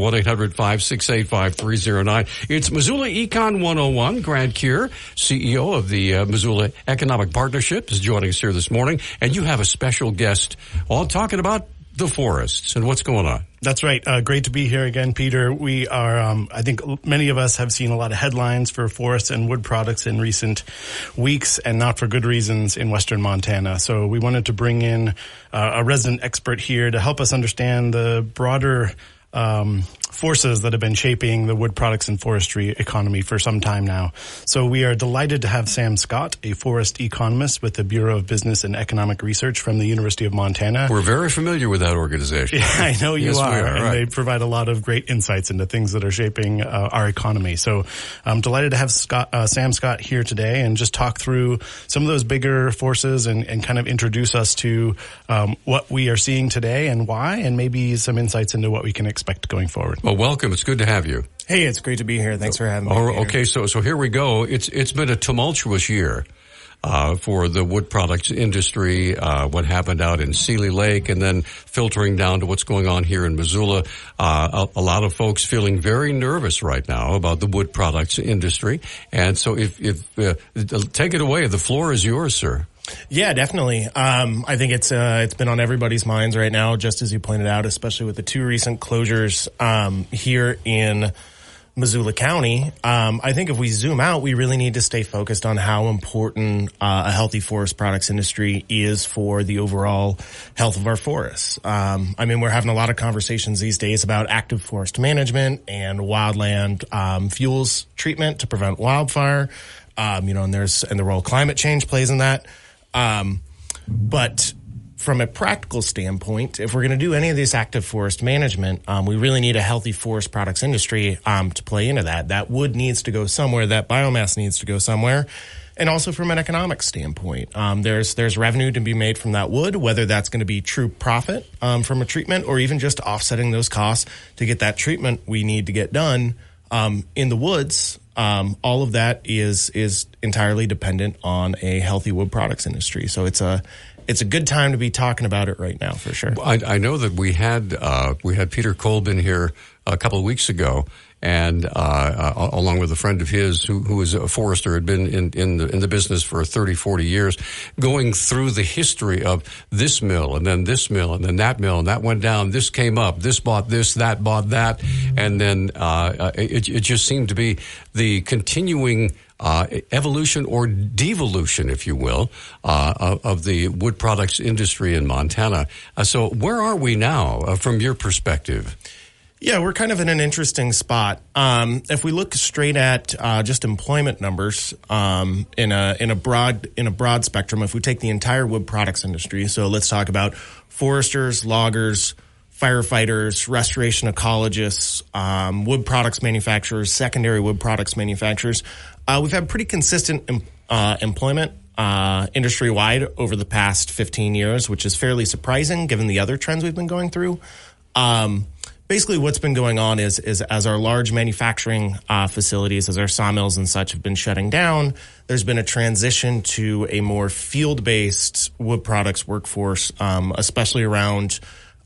1-800-568-5309. It's Missoula Econ 101. Grant Keir, CEO of the Missoula Economic Partnership, is joining us here this morning, and you have a special guest all talking about the forests and what's going on. That's right. Great to be here again, Peter. We are, I think many of us have seen a lot of headlines for forests and wood products in recent weeks, and not for good reasons, in western Montana. So we wanted to bring in a resident expert here to help us understand the broader forces that have been shaping the wood products and forestry economy for some time now. So we are delighted to have Sam Scott, a forest economist with the Bureau of Business and Economic Research from the University of Montana. We're very familiar with that organization. Yeah, I know you yes, are. And they provide a lot of great insights into things that are shaping our economy. So I'm delighted to have Sam Scott here today and just talk through some of those bigger forces and kind of introduce us to what we are seeing today and why, and maybe some insights into what we can expect going forward. Well, welcome. It's good to have you. Hey, it's great to be here. Thanks for having me. Okay, so here we go. It's been a tumultuous year for the wood products industry. What happened out in Seeley Lake, and then filtering down to what's going on here in Missoula. A lot of folks feeling very nervous right now about the wood products industry. And so, if take it away. The floor is yours, sir. Yeah, definitely. I think it's been on everybody's minds right now, just as you pointed out, especially with the 2 recent closures here in Missoula County. I think if we zoom out, we really need to stay focused on how important a healthy forest products industry is for the overall health of our forests. I mean, we're having a lot of conversations these days about active forest management and wildland fuels treatment to prevent wildfire. And the role climate change plays in that. But from a practical standpoint, if we're going to do any of this active forest management, we really need a healthy forest products industry to play into that. That wood needs to go somewhere. That biomass needs to go somewhere. And also from an economic standpoint, there's revenue to be made from that wood, whether that's going to be true profit from a treatment or even just offsetting those costs to get that treatment we need to get done in the woods. All of that is entirely dependent on a healthy wood products industry. So it's a good time to be talking about it right now, for sure. I know that we had Peter Kolb here a couple of weeks ago, and along with a friend of his who is a forester, had been in the business for 30, 40 years, going through the history of this mill and then this mill and then that mill, and that went down, this came up, this bought this, that bought that, and then it just seemed to be the continuing evolution or devolution, if you will, of the wood products industry in Montana. So where are we now from your perspective? Yeah, we're kind of in an interesting spot. If we look straight at just employment numbers in a broad spectrum, if we take the entire wood products industry, so let's talk about foresters, loggers, firefighters, restoration ecologists, wood products manufacturers, secondary wood products manufacturers, we've had pretty consistent employment industry-wide over the past 15 years, which is fairly surprising given the other trends we've been going through. Basically, what's been going on is as our large manufacturing facilities, as our sawmills and such have been shutting down, there's been a transition to a more field-based wood products workforce, especially around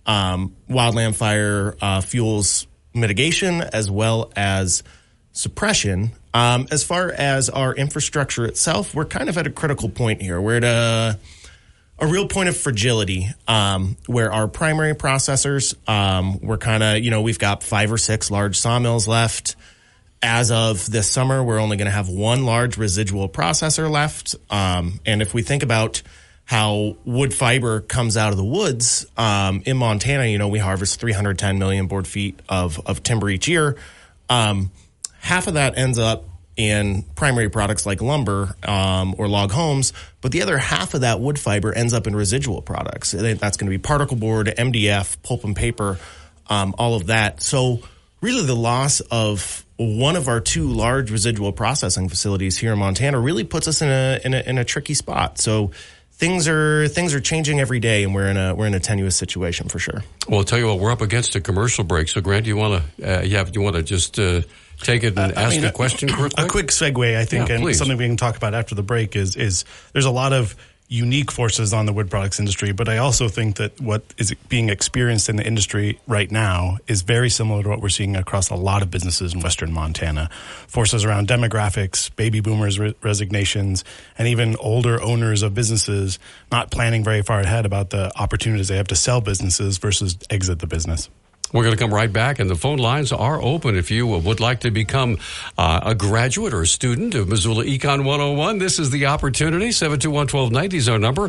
wildland fire fuels mitigation as well as suppression. As far as our infrastructure itself, we're kind of at a critical point here. We're at a real point of fragility, where our primary processors, we're kind of, we've got 5 or 6 large sawmills left. As of this summer, we're only going to have 1 large residual processor left. And if we think about how wood fiber comes out of the woods, in Montana, we harvest 310 million board feet of timber each year. Half of that ends up in primary products like lumber or log homes, but the other half of that wood fiber ends up in residual products. That's going to be particle board, MDF, pulp and paper, all of that. So really the loss of one of our 2 large residual processing facilities here in Montana really puts us in a tricky spot. So things are changing every day, and we're in a tenuous situation for sure. Well, I'll tell you what, we're up against a commercial break. So Grant, do you want to just take it and ask a question quickly? A quick segue, I think, and please. something we can talk about after the break is there's a lot of unique forces on the wood products industry, but I also think that what is being experienced in the industry right now is very similar to what we're seeing across a lot of businesses in Western Montana. Forces around demographics, baby boomers resignations, and even older owners of businesses not planning very far ahead about the opportunities they have to sell businesses versus exit the business. We're going to come right back, and the phone lines are open. If you would like to become a graduate or a student of Missoula Econ 101, this is the opportunity. 721-1290 is our number,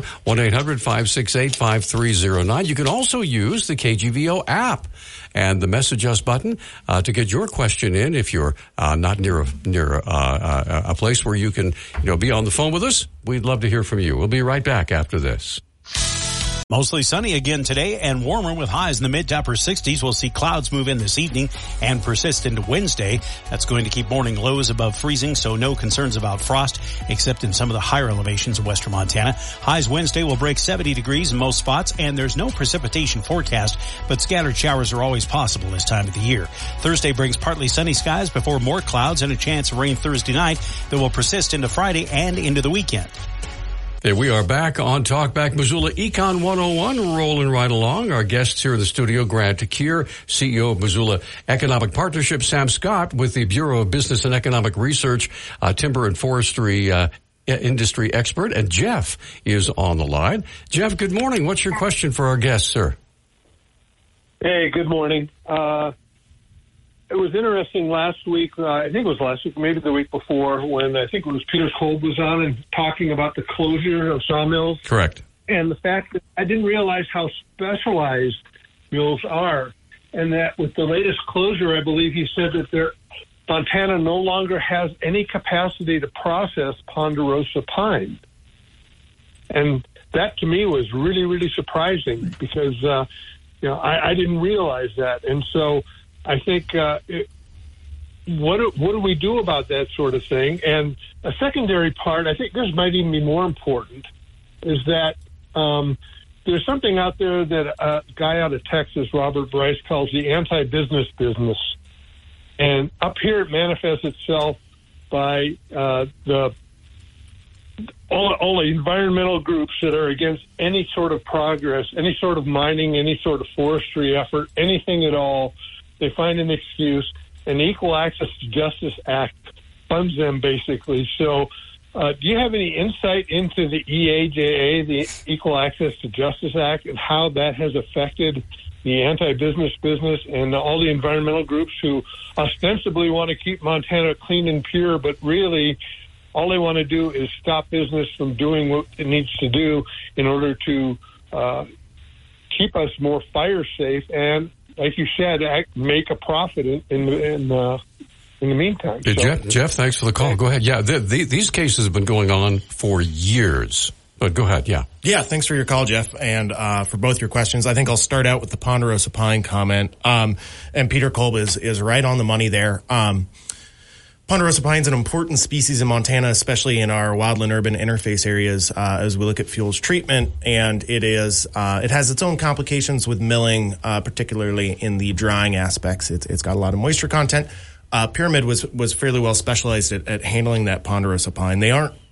1-800-568-5309. You can also use the KGVO app and the Message Us button to get your question in if you're not near a place where you can be on the phone with us. We'd love to hear from you. We'll be right back after this. Mostly sunny again today and warmer with highs in the mid to upper 60s. We'll see clouds move in this evening and persist into Wednesday. That's going to keep morning lows above freezing, so no concerns about frost except in some of the higher elevations of western Montana. Highs Wednesday will break 70 degrees in most spots, and there's no precipitation forecast, but scattered showers are always possible this time of the year. Thursday brings partly sunny skies before more clouds and a chance of rain Thursday night that will persist into Friday and into the weekend. Hey, we are back on Talkback Missoula Econ 101, rolling right along. Our guests here in the studio, Grant Keir, CEO of Missoula Economic Partnership, Sam Scott with the Bureau of Business and Economic Research, timber and forestry industry expert, and Jeff is on the line. Jeff, good morning. What's your question for our guests, sir? Hey, good morning. It was interesting last week, I think it was last week, maybe the week before, when I think it was Peter Kolb was on and talking about the closure of sawmills. Correct. And the fact that I didn't realize how specialized mills are, and that with the latest closure, I believe he said that Montana no longer has any capacity to process ponderosa pine. And that to me was really, really surprising because, I didn't realize that. And so I think what do we do about that sort of thing? And a secondary part, I think this might even be more important, is that there's something out there that a guy out of Texas, Robert Bryce, calls the anti-business business. And up here it manifests itself by all the environmental groups that are against any sort of progress, any sort of mining, any sort of forestry effort, anything at all. They find an excuse, and the Equal Access to Justice Act funds them, basically. So do you have any insight into the EAJA, the Equal Access to Justice Act, and how that has affected the anti-business business and all the environmental groups who ostensibly want to keep Montana clean and pure, but really all they want to do is stop business from doing what it needs to do in order to keep us more fire safe and, like you said, make a profit in the meantime. Jeff, thanks for the call. Go ahead. Yeah, these cases have been going on for years. But go ahead, yeah. Yeah, thanks for your call, Jeff, and for both your questions. I think I'll start out with the ponderosa pine comment. And Peter Kolb is right on the money there. Ponderosa pine is an important species in Montana, especially in our wildland-urban interface areas, as we look at fuels treatment. And it has its own complications with milling, particularly in the drying aspects. It's got a lot of moisture content. Pyramid was fairly well specialized at handling that ponderosa pine. They aren't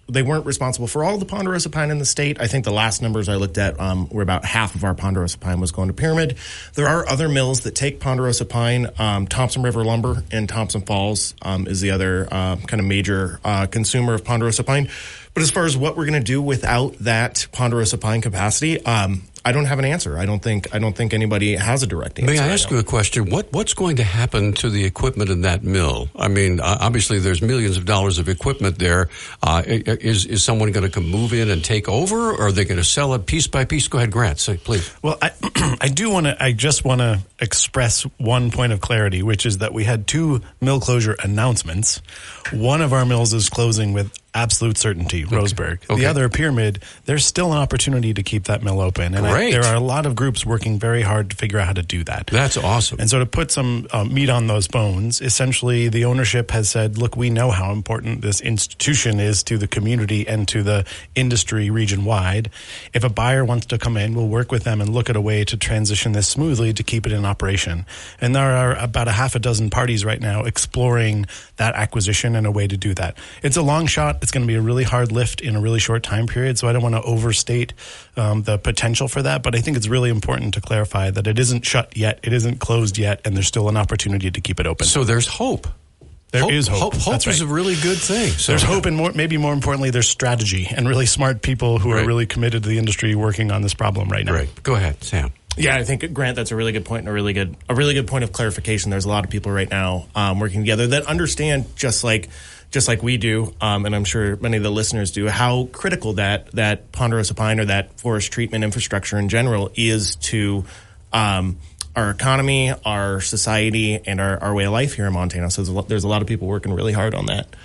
they weren't responsible for all the ponderosa pine in the state. I think the last numbers I looked at were about half of our ponderosa pine was going to Pyramid. There are other mills that take ponderosa pine. Thompson River Lumber in Thompson Falls is the other kind of major consumer of ponderosa pine. But as far as what we're going to do without that ponderosa pine capacity, I don't have an answer. I don't think anybody has a direct answer. May I ask you a question? What's going to happen to the equipment in that mill? I mean, obviously there's millions of dollars of equipment there. Is someone going to move in and take over, or are they going to sell it piece by piece? Go ahead, Grant. Say, please. Well, I just want to express one point of clarity, which is that we had 2 mill closure announcements. One of our mills is closing with absolute certainty, Roseburg. Okay. The other, Pyramid, there's still an opportunity to keep that mill open. And there are a lot of groups working very hard to figure out how to do that. That's awesome. And so to put some meat on those bones, essentially the ownership has said, look, we know how important this institution is to the community and to the industry region-wide. If a buyer wants to come in, we'll work with them and look at a way to transition this smoothly to keep it in operation. And there are about a half a dozen parties right now exploring that acquisition and a way to do that. It's a long shot. It's going to be a really hard lift in a really short time period, so I don't want to overstate the potential for that, but I think it's really important to clarify that it isn't shut yet, it isn't closed yet, and there's still an opportunity to keep it open. So there's hope. There is hope. Hope is a really good thing. So there's hope, and maybe more importantly, there's strategy and really smart people who are really committed to the industry working on this problem right now. Right. Go ahead, Sam. Yeah, I think, Grant, that's a really good point and a really good point of clarification. There's a lot of people right now working together that understand, just like we do, and I'm sure many of the listeners do, how critical that ponderosa pine or that forest treatment infrastructure in general is to our economy, our society, and our way of life here in Montana. So there's a lot of people working really hard on that.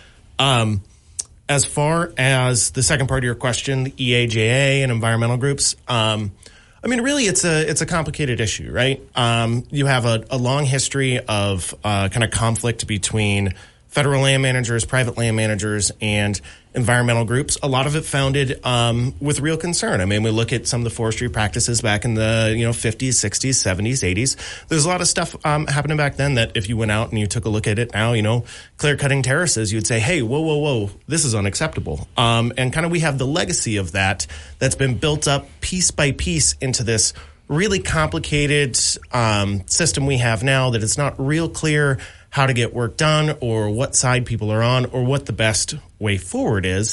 As far as the second part of your question, the EAJA and environmental groups, I mean, really, it's a complicated issue, right? You have a long history of kind of conflict between federal land managers, private land managers, and environmental groups. A lot of it founded with real concern. I mean, we look at some of the forestry practices back in the 50s, 60s, 70s, 80s. There's a lot of stuff happening back then that if you went out and you took a look at it now, clear cutting terraces, you'd say, hey, whoa, this is unacceptable. And kind of we have the legacy of that's been built up piece by piece into this really complicated system we have now that it's not real clear how to get work done or what side people are on or what the best way forward is.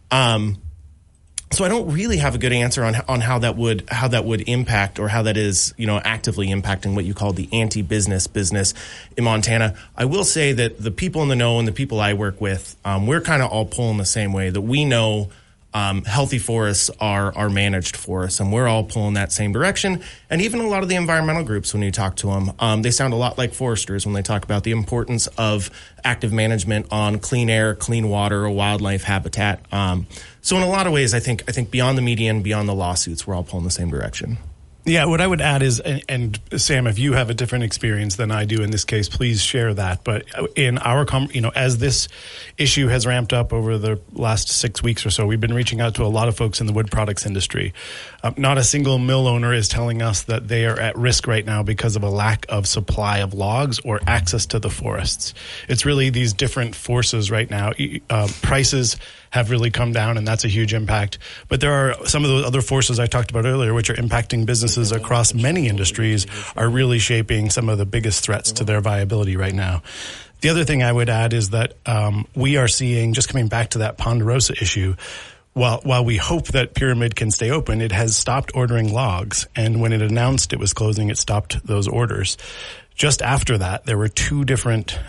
So I don't really have a good answer on how that would impact or how that is, actively impacting what you call the anti-business business in Montana. I will say that the people in the know and the people I work with, we're kind of all pulling the same way, that we know healthy forests are managed forests, and we're all pulling that same direction. And even a lot of the environmental groups, when you talk to them, they sound a lot like foresters when they talk about the importance of active management on clean air, clean water, or wildlife habitat. So in a lot of ways, I think beyond the media and beyond the lawsuits, we're all pulling the same direction. Yeah, what I would add is, and Sam, if you have a different experience than I do in this case, please share that. But in our, as this issue has ramped up over the last 6 weeks or so, we've been reaching out to a lot of folks in the wood products industry. Not a single mill owner is telling us that they are at risk right now because of a lack of supply of logs or access to the forests. It's really these different forces right now. Prices have really come down, and that's a huge impact. But there are some of those other forces I talked about earlier, which are impacting businesses across many industries, are really shaping some of the biggest threats to their viability right now. The other thing I would add is that we are seeing, just coming back to that ponderosa issue, while we hope that Pyramid can stay open, it has stopped ordering logs. And when it announced it was closing, it stopped those orders. Just after that, there were 2 different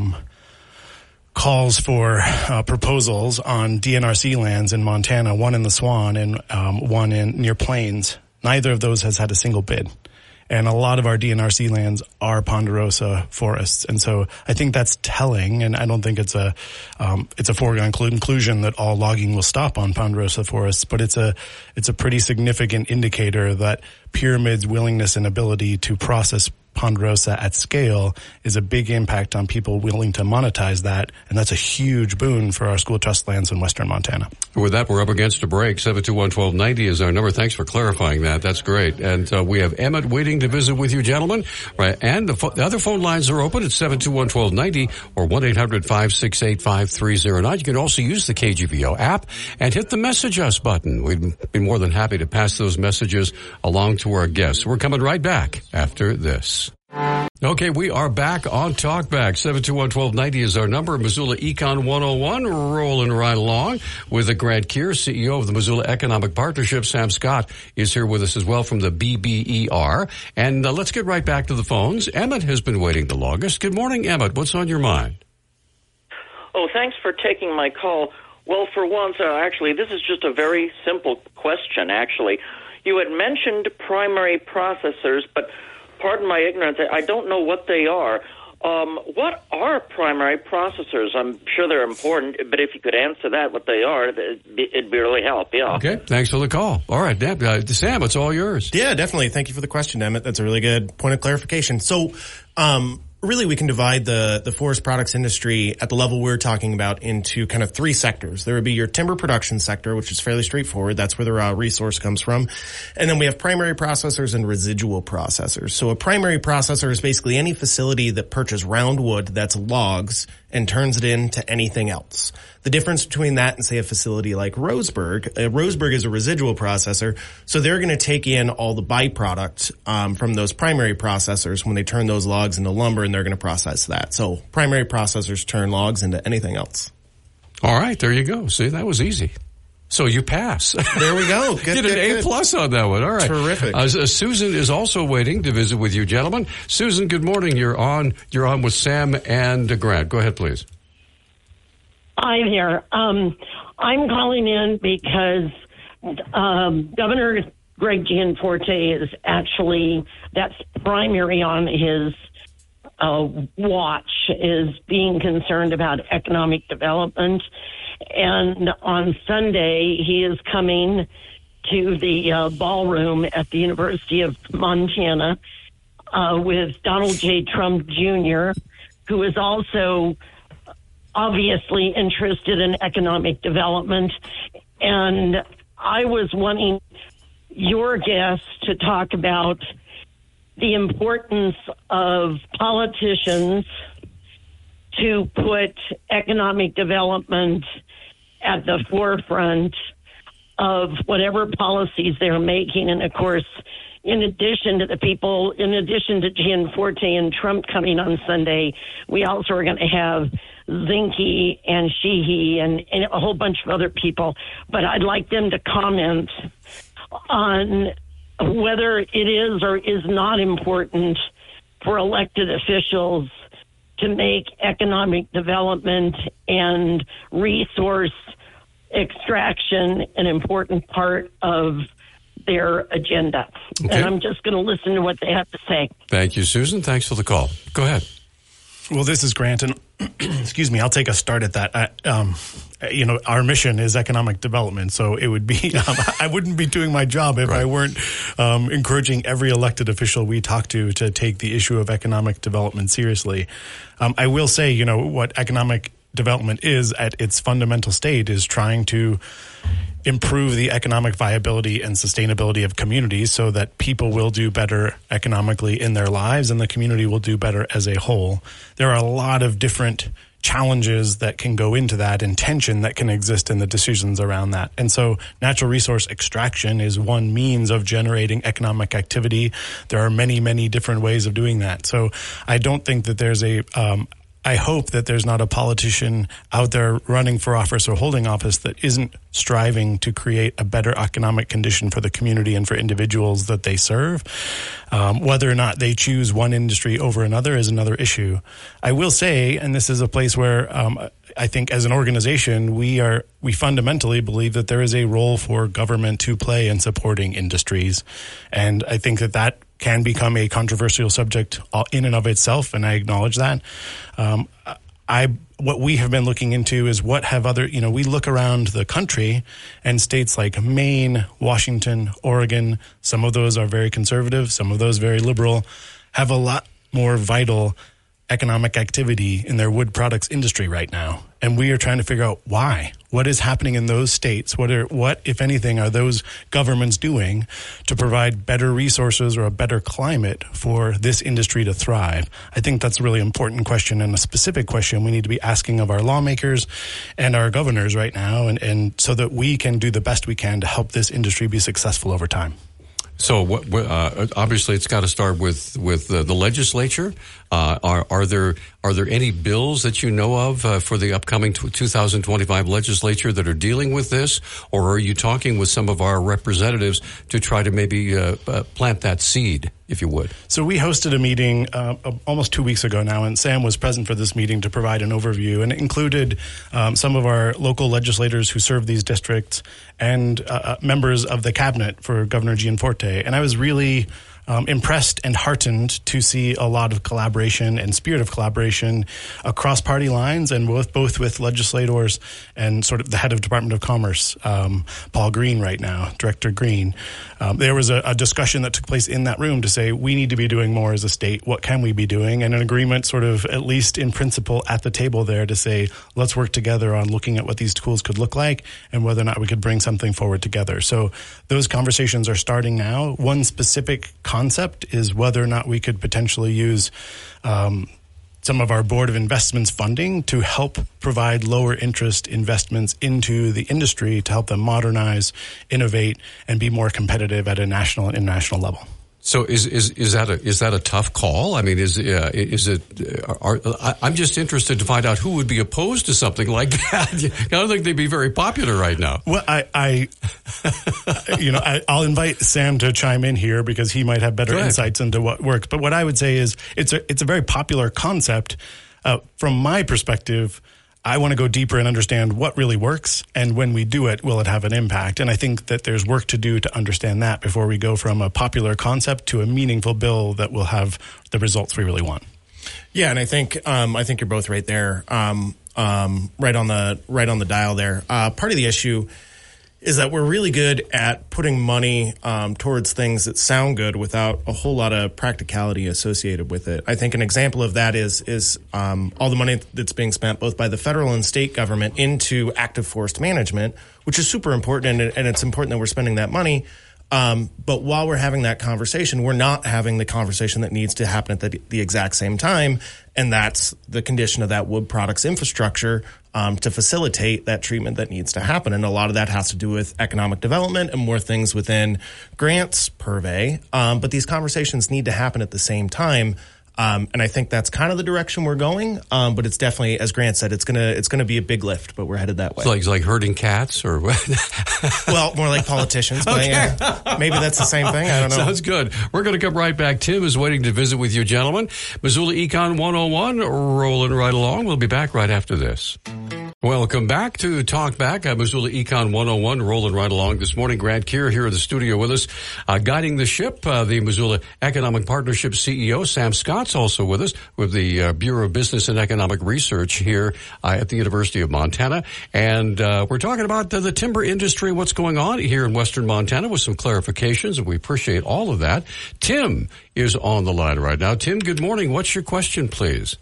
calls for proposals on DNRC lands in Montana, one in the Swan and one near Plains. Neither of those has had a single bid. And a lot of our DNRC lands are ponderosa forests. And so I think that's telling, and I don't think it's a foregone conclusion that all logging will stop on ponderosa forests, but it's a pretty significant indicator that Pyramid's willingness and ability to process Ponderosa at scale is a big impact on people willing to monetize that, and that's a huge boon for our school trust lands in western Montana. With that, we're up against a break. 721-1290 is our number. Thanks for clarifying that. That's great. And we have Emmett waiting to visit with you, gentlemen. Right, and the other phone lines are open at 721-1290 or 1-800-568-5309. You can also use the KGVO app and hit the Message Us button. We'd be more than happy to pass those messages along to our guests. We're coming right back after this. Okay, we are back on Talkback. 721-1290 is our number. Missoula Econ 101, rolling right along with Grant Keir, CEO of the Missoula Economic Partnership. Sam Scott is here with us as well from the BBER. And let's get right back to the phones. Emmett has been waiting the longest. Good morning, Emmett. What's on your mind? Oh, thanks for taking my call. Well, for once, actually, this is just a very simple question, actually. You had mentioned primary processors, but pardon my ignorance, I don't know what they are. What are primary processors? I'm sure they're important, but if you could answer that, what they are, it'd be really help, yeah. Okay, thanks for the call. All right, Sam, it's all yours. Yeah, definitely. Thank you for the question, Emmett. That's a really good point of clarification. So, really, we can divide the forest products industry at the level we're talking about into kind of three sectors. There would be your timber production sector, which is fairly straightforward. That's where the raw resource comes from. And then we have primary processors and residual processors. So a primary processor is basically any facility that purchases round wood that's logs and turns it into anything else. The difference between that and, say, a facility like Roseburg is a residual processor, so they're going to take in all the byproduct from those primary processors when they turn those logs into lumber, and they're going to process that. So primary processors turn logs into anything else. All right, there you go. See, that was easy. So you pass. There we go. Get an A+ on that one. All right. Terrific. Susan is also waiting to visit with you, gentlemen. Susan, good morning. You're on with Sam and Grant. Go ahead, please. I'm here. I'm calling in because Governor Greg Gianforte is actually, that's primary on his watch, is being concerned about economic development. And on Sunday, he is coming to the ballroom at the University of Montana with Donald J. Trump Jr., who is also obviously interested in economic development. And I was wanting your guests to talk about the importance of politicians to put economic development at the forefront of whatever policies they're making. And of course, in addition to Gianforte and Trump coming on Sunday, we also are going to have Zinke and Sheehy and a whole bunch of other people. But I'd like them to comment on whether it is or is not important for elected officials to make economic development and resource extraction an important part of their agenda. Okay. And I'm just going to listen to what they have to say. Thank you, Susan. Thanks for the call. Go ahead. Well, this is Grant, and excuse me, I'll take a start at that. Our mission is economic development, so it would be I wouldn't be doing my job if I weren't encouraging every elected official we talk to take the issue of economic development seriously. I will say, what economic development is at its fundamental state is trying to improve the economic viability and sustainability of communities so that people will do better economically in their lives and the community will do better as a whole. There are a lot of different challenges that can go into that and tension that can exist in the decisions around that. And so natural resource extraction is one means of generating economic activity. There are many, many different ways of doing that. So I don't think that there's I hope that there's not a politician out there running for office or holding office that isn't striving to create a better economic condition for the community and for individuals that they serve. Whether or not they choose one industry over another is another issue. I will say, and this is a place where I think as an organization, we fundamentally believe that there is a role for government to play in supporting industries. And I think that can become a controversial subject in and of itself, and I acknowledge that. What we have been looking into is what have other, we look around the country and states like Maine, Washington, Oregon, some of those are very conservative, some of those very liberal, have a lot more vital economic activity in their wood products industry right now. And we are trying to figure out why. What is happening in those states? What, if anything, are those governments doing to provide better resources or a better climate for this industry to thrive? I think that's a really important question and a specific question we need to be asking of our lawmakers and our governors right now, and so that we can do the best we can to help this industry be successful over time. So obviously it's got to start with the legislature. Are there any bills that you know of for the upcoming 2025 legislature that are dealing with this, or are you talking with some of our representatives to try to maybe plant that seed, if you would? So we hosted a meeting almost 2 weeks ago now, and Sam was present for this meeting to provide an overview, and it included some of our local legislators who serve these districts and members of the cabinet for Governor Gianforte. And I was really impressed and heartened to see a lot of collaboration and spirit of collaboration across party lines, and both with legislators and sort of the head of Department of Commerce, Paul Green right now, Director Green. There was a discussion that took place in that room to say, we need to be doing more as a state. What can we be doing? And an agreement sort of, at least in principle, at the table there to say, let's work together on looking at what these tools could look like and whether or not we could bring something forward together. So those conversations are starting now. One specific concept is whether or not we could potentially use some of our Board of Investments funding to help provide lower interest investments into the industry to help them modernize, innovate, and be more competitive at a national and international level. So is that a tough call? I mean, I'm just interested to find out who would be opposed to something like that. I don't think they'd be very popular right now. Well, I'll invite Sam to chime in here because he might have better insights into what works. But what I would say is it's a very popular concept. From my perspective, I want to go deeper and understand what really works, and when we do it, will it have an impact? And I think that there's work to do to understand that before we go from a popular concept to a meaningful bill that will have the results we really want. Yeah, and I think you're both right there, right on the dial there. Part of the issue is that we're really good at putting money towards things that sound good without a whole lot of practicality associated with it. I think an example of that is all the money that's being spent both by the federal and state government into active forest management, which is super important, and it's important that we're spending that money. But while we're having that conversation, we're not having the conversation that needs to happen at the exact same time, and that's the condition of that wood products infrastructure to facilitate that treatment that needs to happen. And a lot of that has to do with economic development and more things within grants purvey. But these conversations need to happen at the same time. And I think that's kind of the direction we're going. But it's definitely, as Grant said, it's gonna be a big lift, but we're headed that way. So it's like herding cats, or what? Well, more like politicians. But okay. Maybe that's the same thing. I don't know. Sounds good. We're going to come right back. Tim is waiting to visit with you, gentlemen. Missoula Econ 101, rolling right along. We'll be back right after this. Welcome back to Talk Back. Missoula Econ 101, rolling right along this morning. Grant Keir here in the studio with us, guiding the ship. The Missoula Economic Partnership CEO, Sam Scott's also with us with the Bureau of Business and Economic Research here at the University of Montana. And we're talking about the timber industry, what's going on here in western Montana with some clarifications, and we appreciate all of that. Tim is on the line right now. Tim, good morning. What's your question, please?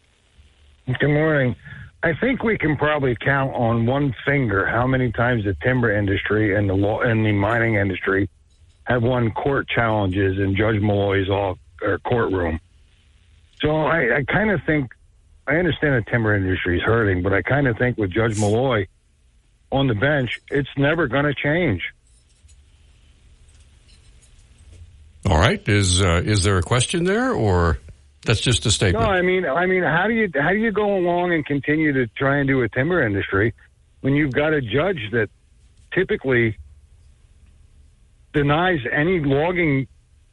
Good morning. I think we can probably count on one finger how many times the timber industry and the mining industry have won court challenges in Judge Malloy's courtroom. So I kind of think, I understand the timber industry is hurting, but I kind of think with Judge Malloy on the bench, it's never going to change. All right. Is there a question there, or that's just a statement? No, I mean, how do you go along and continue to try and do a timber industry when you've got a judge that typically denies any logging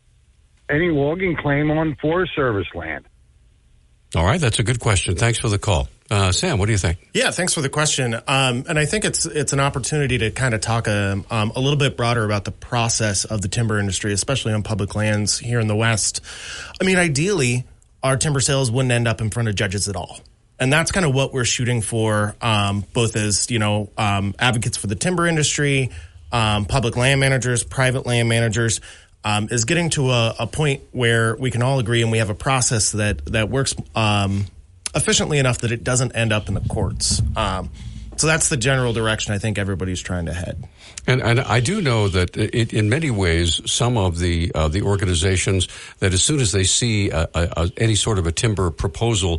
claim on Forest Service land? All right, that's a good question. Thanks for the call. Sam, what do you think? Yeah, thanks for the question. And I think it's an opportunity to kind of talk a little bit broader about the process of the timber industry, especially on public lands here in the West. I mean, ideally, our timber sales wouldn't end up in front of judges at all. And that's kind of what we're shooting for, both as, advocates for the timber industry, public land managers, private land managers. is getting to a point where we can all agree and we have a process that works efficiently enough that it doesn't end up in the courts. So that's the general direction I think everybody's trying to head. And I do know that in many ways, some of the organizations that as soon as they see any sort of a timber proposal,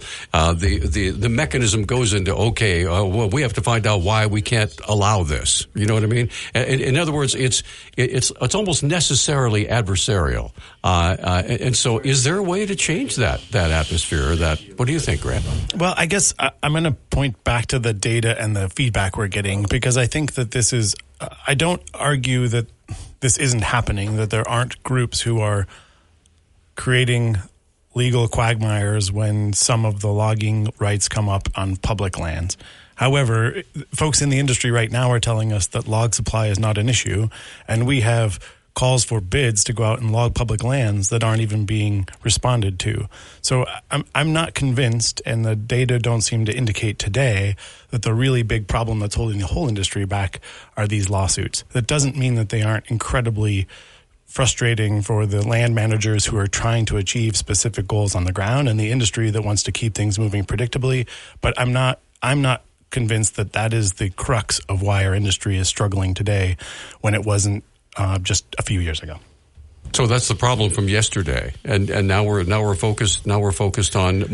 the mechanism goes into well, we have to find out why we can't allow this. You know what I mean? In other words, it's almost necessarily adversarial. And so, is there a way to change that atmosphere? Or that? What do you think, Grant? Well, I guess I'm going to point back to the data and the feedback we're getting, because I think that this is. I don't argue that this isn't happening, that there aren't groups who are creating legal quagmires when some of the logging rights come up on public lands. However, folks in the industry right now are telling us that log supply is not an issue, and we have calls for bids to go out and log public lands that aren't even being responded to. So I'm not convinced, and the data don't seem to indicate today, that the really big problem that's holding the whole industry back are these lawsuits. That doesn't mean that they aren't incredibly frustrating for the land managers who are trying to achieve specific goals on the ground, and the industry that wants to keep things moving predictably. But I'm not convinced that is the crux of why our industry is struggling today when it wasn't just a few years ago. So that's the problem from yesterday, and now we're focused on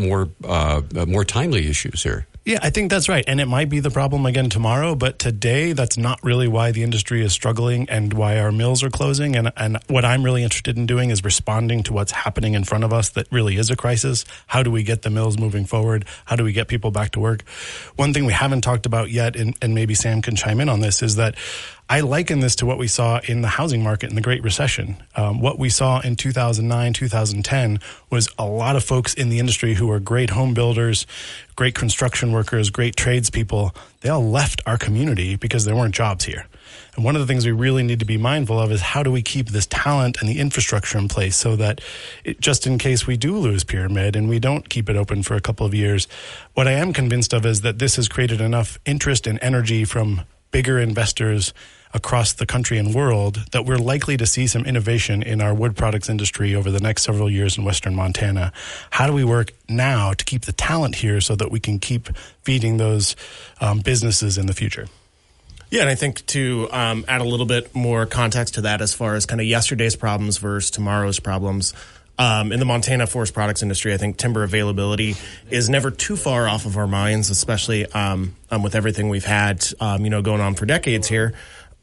more timely issues here. Yeah, I think that's right. And it might be the problem again tomorrow, but today that's not really why the industry is struggling and why our mills are closing. And what I'm really interested in doing is responding to what's happening in front of us that really is a crisis. How do we get the mills moving forward? How do we get people back to work? One thing we haven't talked about yet, and maybe Sam can chime in on this, is that I liken this to what we saw in the housing market in the Great Recession. What we saw in 2009, 2010 was a lot of folks in the industry who were great home builders, great construction workers, great tradespeople. They all left our community because there weren't jobs here. And one of the things we really need to be mindful of is how do we keep this talent and the infrastructure in place so that just in case we do lose Pyramid and we don't keep it open for a couple of years, what I am convinced of is that this has created enough interest and energy from bigger investors across the country and world that we're likely to see some innovation in our wood products industry over the next several years in Western Montana. How do we work now to keep the talent here so that we can keep feeding those businesses in the future? Yeah, and I think to add a little bit more context to that as far as kind of yesterday's problems versus tomorrow's problems, in the Montana forest products industry, I think timber availability is never too far off of our minds, especially with everything we've had going on for decades here.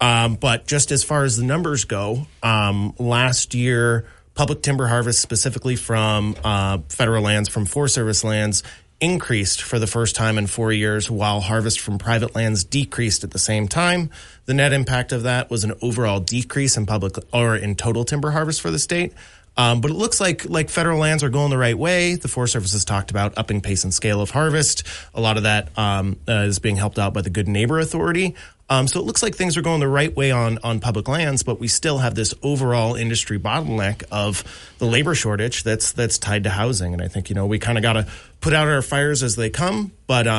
But just as far as the numbers go, last year, public timber harvest specifically from federal lands, from Forest Service lands, increased for the first time in 4 years, while harvest from private lands decreased at the same time. The net impact of that was an overall decrease in in total timber harvest for the state. But it looks like federal lands are going the right way. The Forest Service has talked about upping pace and scale of harvest. A lot of that is being helped out by the Good Neighbor Authority. So it looks like things are going the right way on public lands, but we still have this overall industry bottleneck of the labor shortage that's tied to housing. And I think, we kind of got to put out our fires as they come, but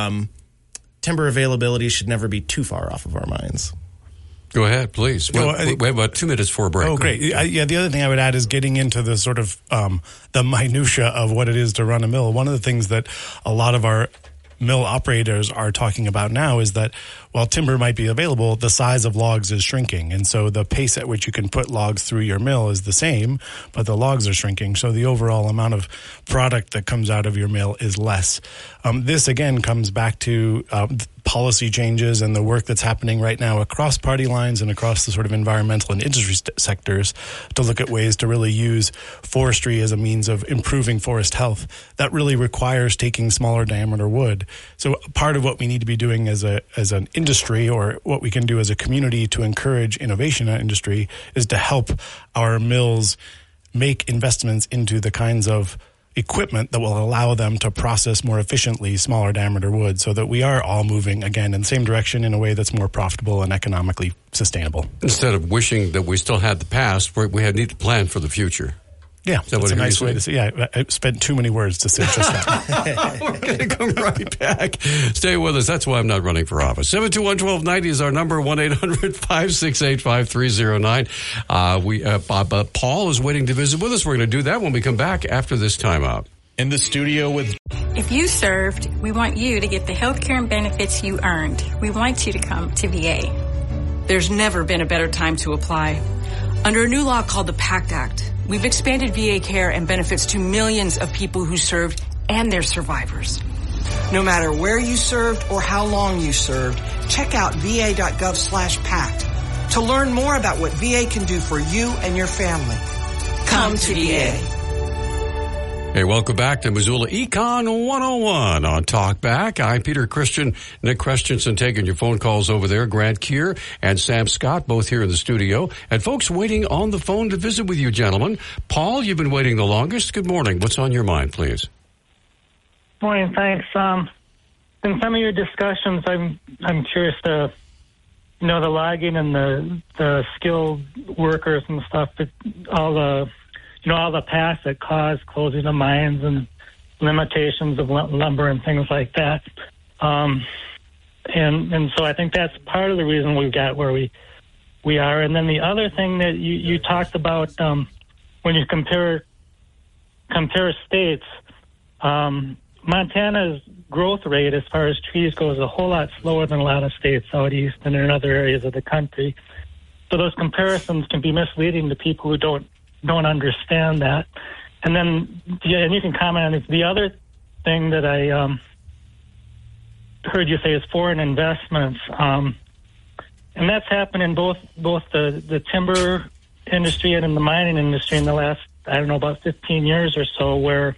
timber availability should never be too far off of our minds. Go ahead, please. We have about 2 minutes for a break. Oh, great. The other thing I would add is getting into the sort of the minutia of what it is to run a mill. One of the things that a lot of our mill operators are talking about now is that while timber might be available, the size of logs is shrinking. And so the pace at which you can put logs through your mill is the same, but the logs are shrinking. So the overall amount of product that comes out of your mill is less. This, again, comes back to policy changes and the work that's happening right now across party lines and across the sort of environmental and industry sectors to look at ways to really use forestry as a means of improving forest health. That really requires taking smaller diameter wood. So part of what we need to be doing as an industry, or what we can do as a community to encourage innovation in our industry, is to help our mills make investments into the kinds of equipment that will allow them to process more efficiently smaller diameter wood, so that we are all moving again in the same direction in a way that's more profitable and economically sustainable. Instead of wishing that we still had the past, we need to plan for the future. Yeah, that's a nice way to say. Yeah, I spent too many words to say just that. We're going to come right back. Stay with us. That's why I'm not running for office. 721-1290 is our number, 1-800-568-5309. Paul is waiting to visit with us. We're going to do that when we come back after this timeout. In the studio with... If you served, we want you to get the health care and benefits you earned. We want you to come to VA. There's never been a better time to apply. Under a new law called the PACT Act, we've expanded VA care and benefits to millions of people who served and their survivors. No matter where you served or how long you served, check out va.gov/PACT to learn more about what VA can do for you and your family. Come to VA. Hey, welcome back to Missoula Econ 101 on Talkback. I'm Peter Christian, Nick Christensen taking your phone calls over there. Grant Keir and Sam Scott both here in the studio. And folks waiting on the phone to visit with you, gentlemen. Paul, you've been waiting the longest. Good morning. What's on your mind, please? Morning, thanks. In some of your discussions, I'm curious to know the logging and the skilled workers and stuff, all the paths that cause closing of mines and limitations of lumber and things like that. And so I think that's part of the reason we've got where we are. And then the other thing that you talked about, when you compare states, Montana's growth rate as far as trees goes is a whole lot slower than a lot of states out east and in other areas of the country. So those comparisons can be misleading to people who don't understand that. And then, and you can comment on this. The other thing that I heard you say is foreign investments, and that's happened in both the timber industry and in the mining industry in the last, about 15 years or so, where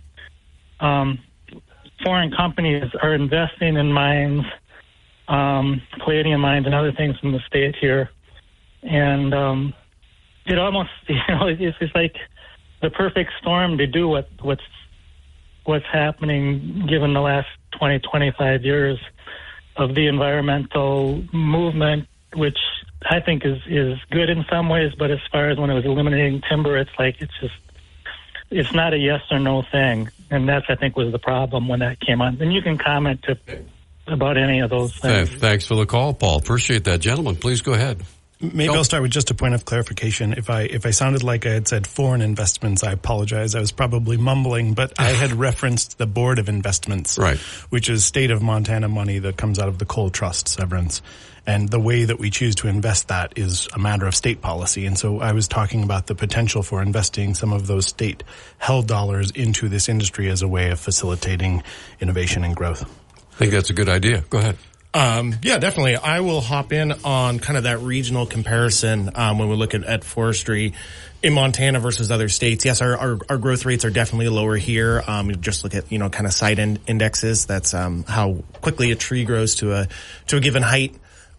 foreign companies are investing in mines, palladium mines and other things in the state here. And it almost, it's like the perfect storm to do what's happening given the last 20, 25 years of the environmental movement, which I think is good in some ways, but as far as when it was eliminating timber, it's not a yes or no thing. And that's, I think, was the problem when that came on. And you can comment about any of those things. Thanks for the call, Paul. Appreciate that. Gentlemen, please go ahead. Maybe I'll start with just a point of clarification. If I sounded like I had said foreign investments, I apologize. I was probably mumbling, but I had referenced the Board of Investments, right, which is state of Montana money that comes out of the coal trust severance. And the way that we choose to invest that is a matter of state policy. And so I was talking about the potential for investing some of those state-held dollars into this industry as a way of facilitating innovation and growth. I think that's a good idea. Go ahead. Yeah, definitely. I will hop in on kind of that regional comparison when we look at forestry in Montana versus other states. Yes, our growth rates are definitely lower here. Just look at, kind of site indexes. That's how quickly a tree grows to a given height.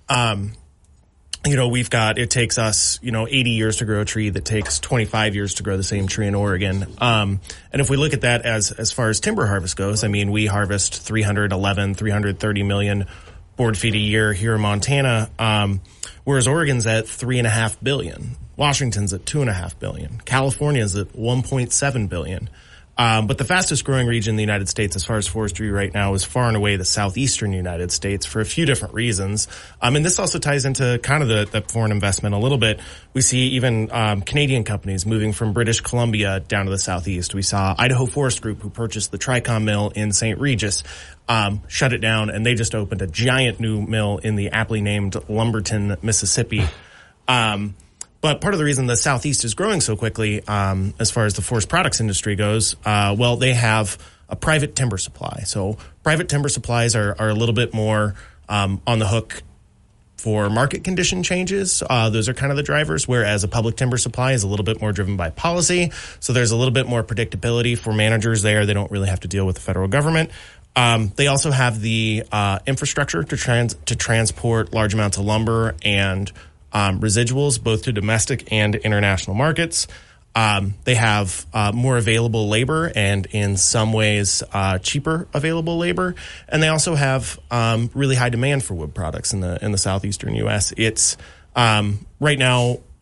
It takes us, 80 years to grow a tree that takes 25 years to grow the same tree in Oregon. And if we look at that as far as timber harvest goes, we harvest 330 million board feet a year here in Montana, whereas Oregon's at 3.5 billion. Washington's at 2.5 billion. California's at 1.7 billion. But the fastest growing region in the United States as far as forestry right now is far and away the southeastern United States for a few different reasons. And this also ties into kind of the foreign investment a little bit. We see even Canadian companies moving from British Columbia down to the southeast. We saw Idaho Forest Group, who purchased the Tricom mill in St. Regis, shut it down, and they just opened a giant new mill in the aptly named Lumberton, Mississippi. But part of the reason the Southeast is growing so quickly, as far as the forest products industry goes, they have a private timber supply. So private timber supplies are a little bit more on the hook for market condition changes. Those are kind of the drivers, whereas a public timber supply is a little bit more driven by policy. So there's a little bit more predictability for managers there. They don't really have to deal with the federal government. They also have the infrastructure to transport large amounts of lumber and residuals, both to domestic and international markets. They have more available labor and in some ways cheaper available labor. And they also have really high demand for wood products in the southeastern U.S. It's right now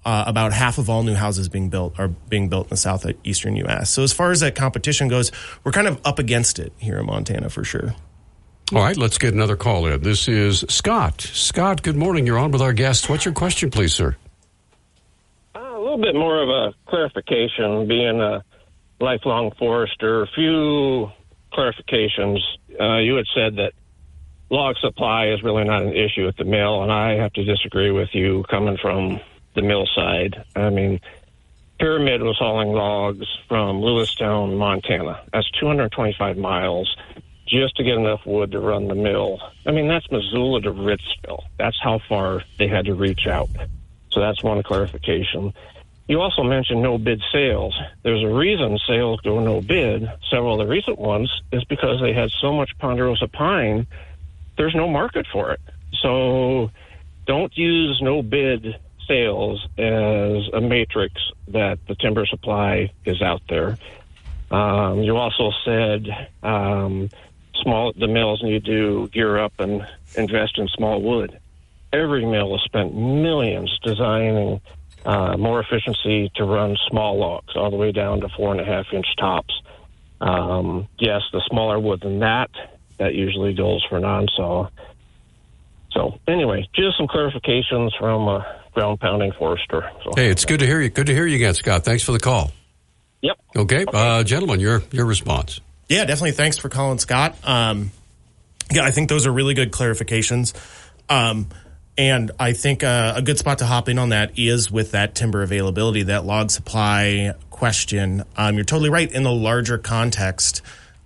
about half of all new houses being built are being built in the southeastern U.S. So as far as that competition goes, we're kind of up against it here in Montana for sure. All right, let's get another call in. This is Scott. Scott, good morning. You're on with our guest. What's your question, please, sir? A little bit more of a clarification, being a lifelong forester. A few clarifications. You had said that log supply is really not an issue at the mill, and I have to disagree with you coming from the mill side. I mean, Pyramid was hauling logs from Lewistown, Montana. That's 225 miles just to get enough wood to run the mill. I mean, that's Missoula to Ritzville. That's how far they had to reach out. So that's one clarification. You also mentioned no bid sales. There's a reason sales go no bid. Several of the recent ones is because they had so much ponderosa pine, there's no market for it. So don't use no bid sales as a matrix that the timber supply is out there. You also said the mills need to gear up and invest in small wood. Every mill has spent millions designing more efficiency to run small logs all the way down to 4.5-inch tops. Yes, the smaller wood than that usually goes for non-saw. So anyway, just some clarifications from a ground-pounding forester. So, hey, it's good to hear you. Good to hear you again, Scott. Thanks for the call. Yep. Okay. Gentlemen, your response. Yeah, definitely. Thanks for calling, Scott. I think those are really good clarifications. And I think a good spot to hop in on that is with that timber availability, that log supply question. You're totally right. In the larger context,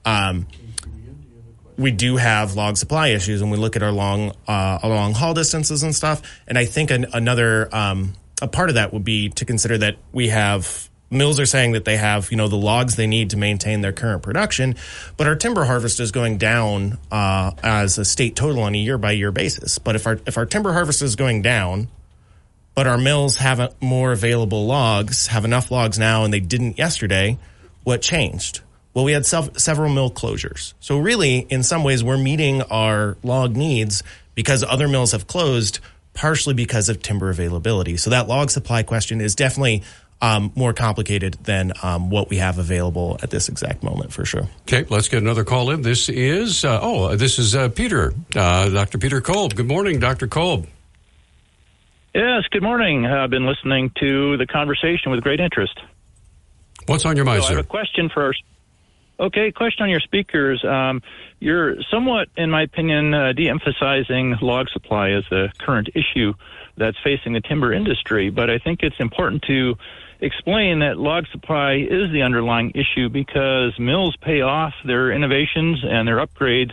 we do have log supply issues when we look at our long haul distances and stuff. And I think another a part of that would be to consider that we have mills are saying that they have, the logs they need to maintain their current production, but our timber harvest is going down as a state total on a year-by-year basis. But if our timber harvest is going down, but our mills have more available logs, have enough logs now, and they didn't yesterday, what changed? Well, we had several mill closures. So really, in some ways, we're meeting our log needs because other mills have closed, partially because of timber availability. So that log supply question is definitely more complicated than what we have available at this exact moment, for sure. Okay, let's get another call in. This is Peter, Dr. Peter Kolb. Good morning, Dr. Kolb. Yes, good morning. I've been listening to the conversation with great interest. What's on your mind, sir? I have a question for question on your speakers. You're somewhat, in my opinion, de-emphasizing log supply as the current issue that's facing the timber industry, but I think it's important to explain that log supply is the underlying issue because mills pay off their innovations and their upgrades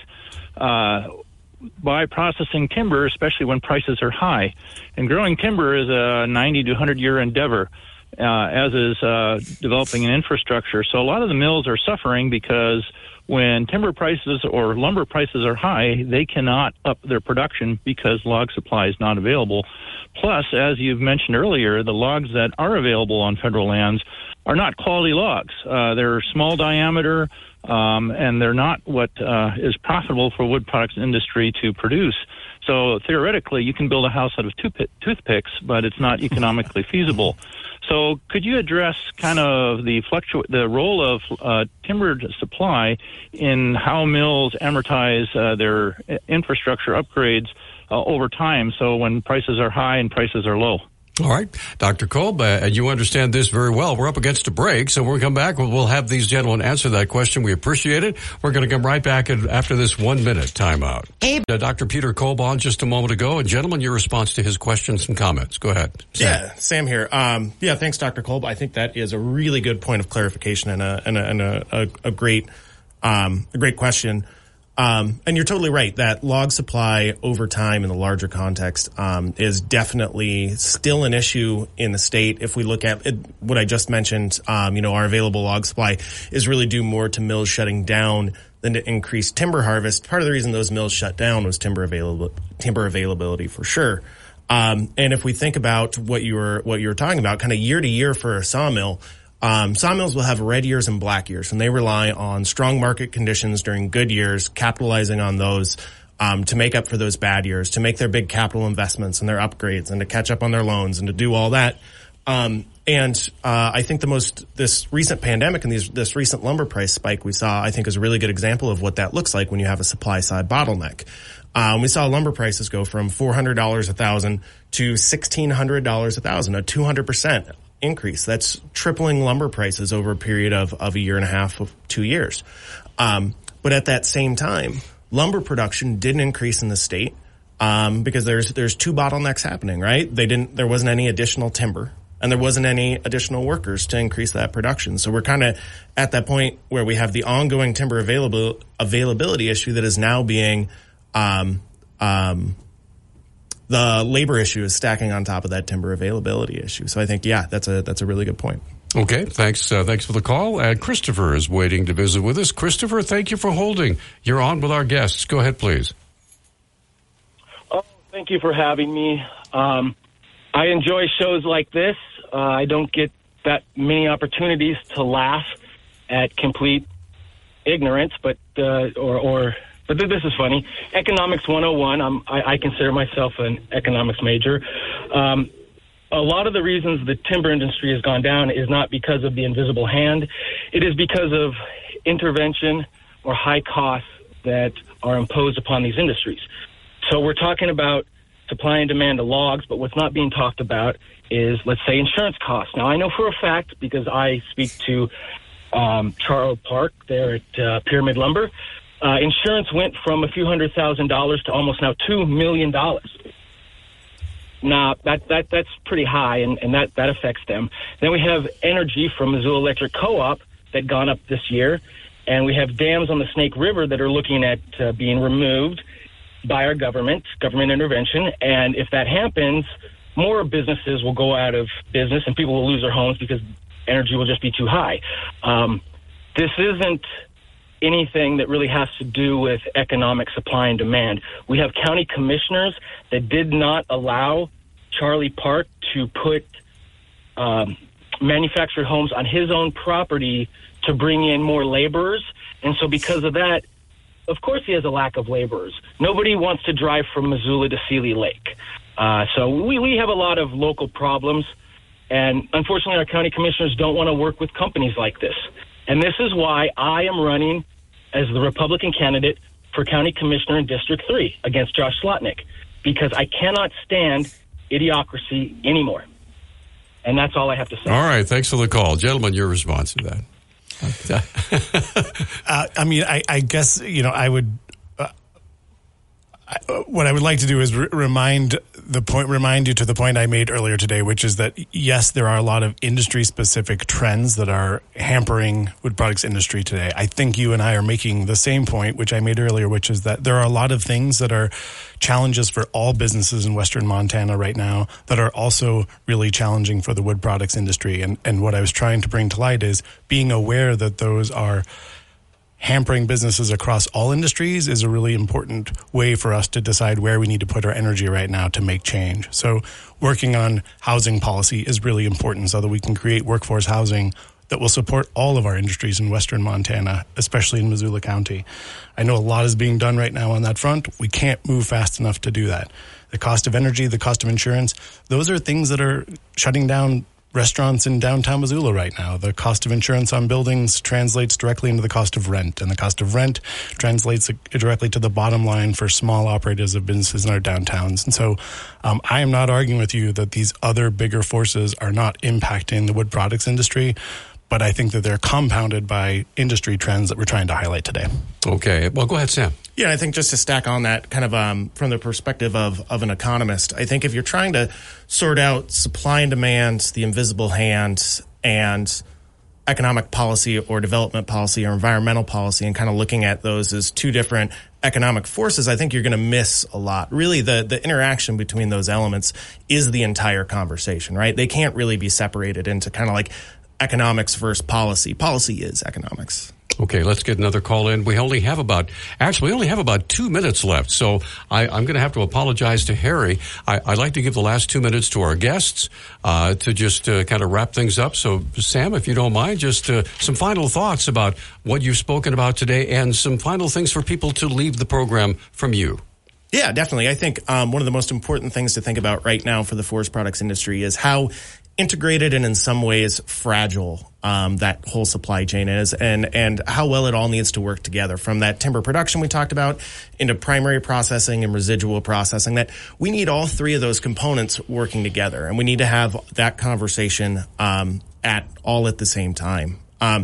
by processing timber, especially when prices are high. And growing timber is a 90 to 100-year endeavor, as is developing an infrastructure. So a lot of the mills are suffering because when timber prices or lumber prices are high, they cannot up their production because log supply is not available. Plus, as you've mentioned earlier, the logs that are available on federal lands are not quality logs. They're small diameter, and they're not what is profitable for wood products industry to produce. So theoretically, you can build a house out of toothpicks, but it's not economically feasible. So could you address kind of the role of timber supply in how mills amortize their infrastructure upgrades over time, so when prices are high and prices are low? All right. Dr. Kolb, you understand this very well. We're up against a break, so when we come back, we'll have these gentlemen answer that question. We appreciate it. We're going to come right back after this 1-minute timeout. Dr. Peter Kolb on just a moment ago. And gentlemen, your response to his questions and comments. Go ahead, Sam. Yeah, Sam here. Thanks, Dr. Kolb. I think that is a really good point of clarification and a great question. And you're totally right that log supply over time in the larger context is definitely still an issue in the state. If we look at what I just mentioned, our available log supply is really due more to mills shutting down than to increase timber harvest. Part of the reason those mills shut down was timber availability for sure. And if we think about what you were talking about, kind of year to year for a sawmill, sawmills will have red years and black years, and they rely on strong market conditions during good years, capitalizing on those to make up for those bad years, to make their big capital investments and their upgrades and to catch up on their loans and to do all that. I think this recent pandemic and this recent lumber price spike we saw, I think, is a really good example of what that looks like when you have a supply side bottleneck. We saw lumber prices go from $400 1,000 to $1,600 1,000, a 200% increase. That's tripling lumber prices over a period of a year and a half, of 2 years. But at that same time, lumber production didn't increase in the state because there's two bottlenecks happening, right? There wasn't any additional timber. And there wasn't any additional workers to increase that production. So we're kind of at that point where we have the ongoing timber availability issue that is now being, the labor issue is stacking on top of that timber availability issue. So I think, that's a really good point. Okay, thanks. Thanks for the call. Christopher is waiting to visit with us. Christopher, thank you for holding. You're on with our guests. Go ahead, please. Oh, thank you for having me. I enjoy shows like this. I don't get that many opportunities to laugh at complete ignorance, but this is funny. Economics 101. I consider myself an economics major. A lot of the reasons the timber industry has gone down is not because of the invisible hand. It is because of intervention or high costs that are imposed upon these industries. So we're talking about supply and demand of logs, but what's not being talked about is, let's say, insurance costs. Now, I know for a fact, because I speak to Charles Park there at Pyramid Lumber, insurance went from a few $100,000 to almost now $2 million. Now, that's pretty high, and that affects them. Then we have energy from Missoula Electric Co-op that gone up this year, and we have dams on the Snake River that are looking at being removed by our government intervention. And if that happens, more businesses will go out of business and people will lose their homes because energy will just be too high. This isn't anything that really has to do with economic supply and demand. We have county commissioners that did not allow Charlie Park to put manufactured homes on his own property to bring in more laborers. And so because of that, of course he has a lack of laborers. Nobody wants to drive from Missoula to Seeley Lake. So we have a lot of local problems. And unfortunately, our county commissioners don't want to work with companies like this. And this is why I am running as the Republican candidate for county commissioner in District 3 against Josh Slotnick, because I cannot stand idiocracy anymore. And that's all I have to say. All right. Thanks for the call. Gentlemen, your response to that. I guess, I would, what I would like to do is remind you to the point I made earlier today, which is that, yes, there are a lot of industry-specific trends that are hampering wood products industry today. I think you and I are making the same point, which I made earlier, which is that there are a lot of things that are challenges for all businesses in Western Montana right now that are also really challenging for the wood products industry. And what I was trying to bring to light is being aware that those are hampering businesses across all industries is a really important way for us to decide where we need to put our energy right now to make change. So working on housing policy is really important so that we can create workforce housing that will support all of our industries in Western Montana, especially in Missoula County. I know a lot is being done right now on that front. We can't move fast enough to do that. The cost of energy, the cost of insurance, those are things that are shutting down restaurants in downtown Missoula right now. The cost of insurance on buildings translates directly into the cost of rent, and the cost of rent translates directly to the bottom line for small operators of businesses in our downtowns. And so I am not arguing with you that these other bigger forces are not impacting the wood products industry, but I think that they're compounded by industry trends that we're trying to highlight today. Okay. Well, go ahead, Sam. Yeah, I think just to stack on that kind of from the perspective of an economist, I think if you're trying to sort out supply and demand, the invisible hand, and economic policy or development policy or environmental policy and kind of looking at those as two different economic forces, I think you're going to miss a lot. Really, the interaction between those elements is the entire conversation, right? They can't really be separated into kind of like economics versus policy. Policy is economics. Okay, let's get another call in. We only have about 2 minutes left, so I'm going to have to apologize to Harry. I'd like to give the last 2 minutes to our guests to just kind of wrap things up. So, Sam, if you don't mind, just some final thoughts about what you've spoken about today and some final things for people to leave the program from you. Yeah, definitely. I think one of the most important things to think about right now for the forest products industry is how integrated and in some ways fragile that whole supply chain is, and how well it all needs to work together, from that timber production we talked about into primary processing and residual processing, that we need all three of those components working together, and we need to have that conversation at the same time.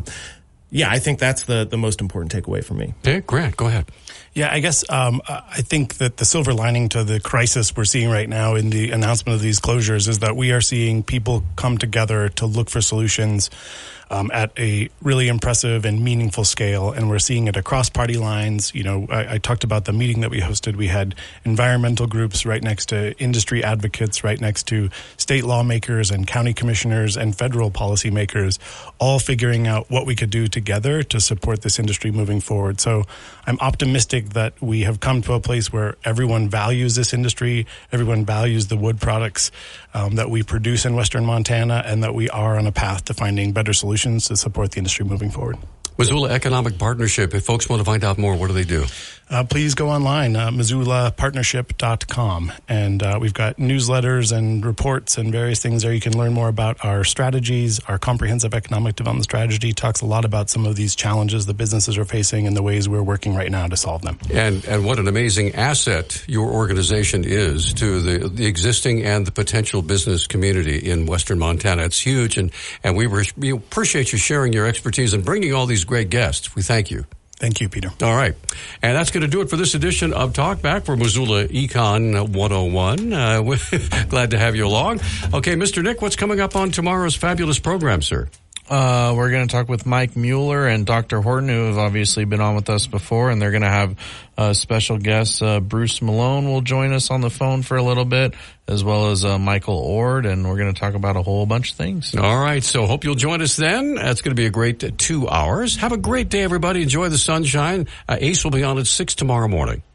I think that's the most important takeaway for me. Okay, Grant, go ahead. Yeah, I guess I think that the silver lining to the crisis we're seeing right now in the announcement of these closures is that we are seeing people come together to look for solutions at a really impressive and meaningful scale, and we're seeing it across party lines. You know, I talked about the meeting that we hosted. We had environmental groups right next to industry advocates, right next to state lawmakers and county commissioners and federal policymakers, all figuring out what we could do together to support this industry moving forward. So I'm optimistic that we have come to a place where everyone values this industry, everyone values the wood products that we produce in Western Montana, and that we are on a path to finding better solutions to support the industry moving forward. Missoula Economic Partnership, if folks want to find out more, what do they do? Please go online, MissoulaPartnership.com. And we've got newsletters and reports and various things there. You can learn more about our strategies. Our comprehensive economic development strategy talks a lot about some of these challenges the businesses are facing and the ways we're working right now to solve them. And what an amazing asset your organization is to the existing and the potential business community in Western Montana. It's huge, and we appreciate you sharing your expertise and bringing all these great guests. We thank you. Thank you, Peter. All right. And that's going to do it for this edition of Talkback for Missoula Econ 101. Glad to have you along. Okay, Mr. Nick, what's coming up on tomorrow's fabulous program, sir? We're going to talk with Mike Mueller and Dr. Horton, who have obviously been on with us before, and they're going to have special guests. Bruce Malone will join us on the phone for a little bit, as well as Michael Ord, and we're going to talk about a whole bunch of things. All right, so hope you'll join us then. It's going to be a great 2 hours. Have a great day, everybody. Enjoy the sunshine. Ace will be on at 6 tomorrow morning.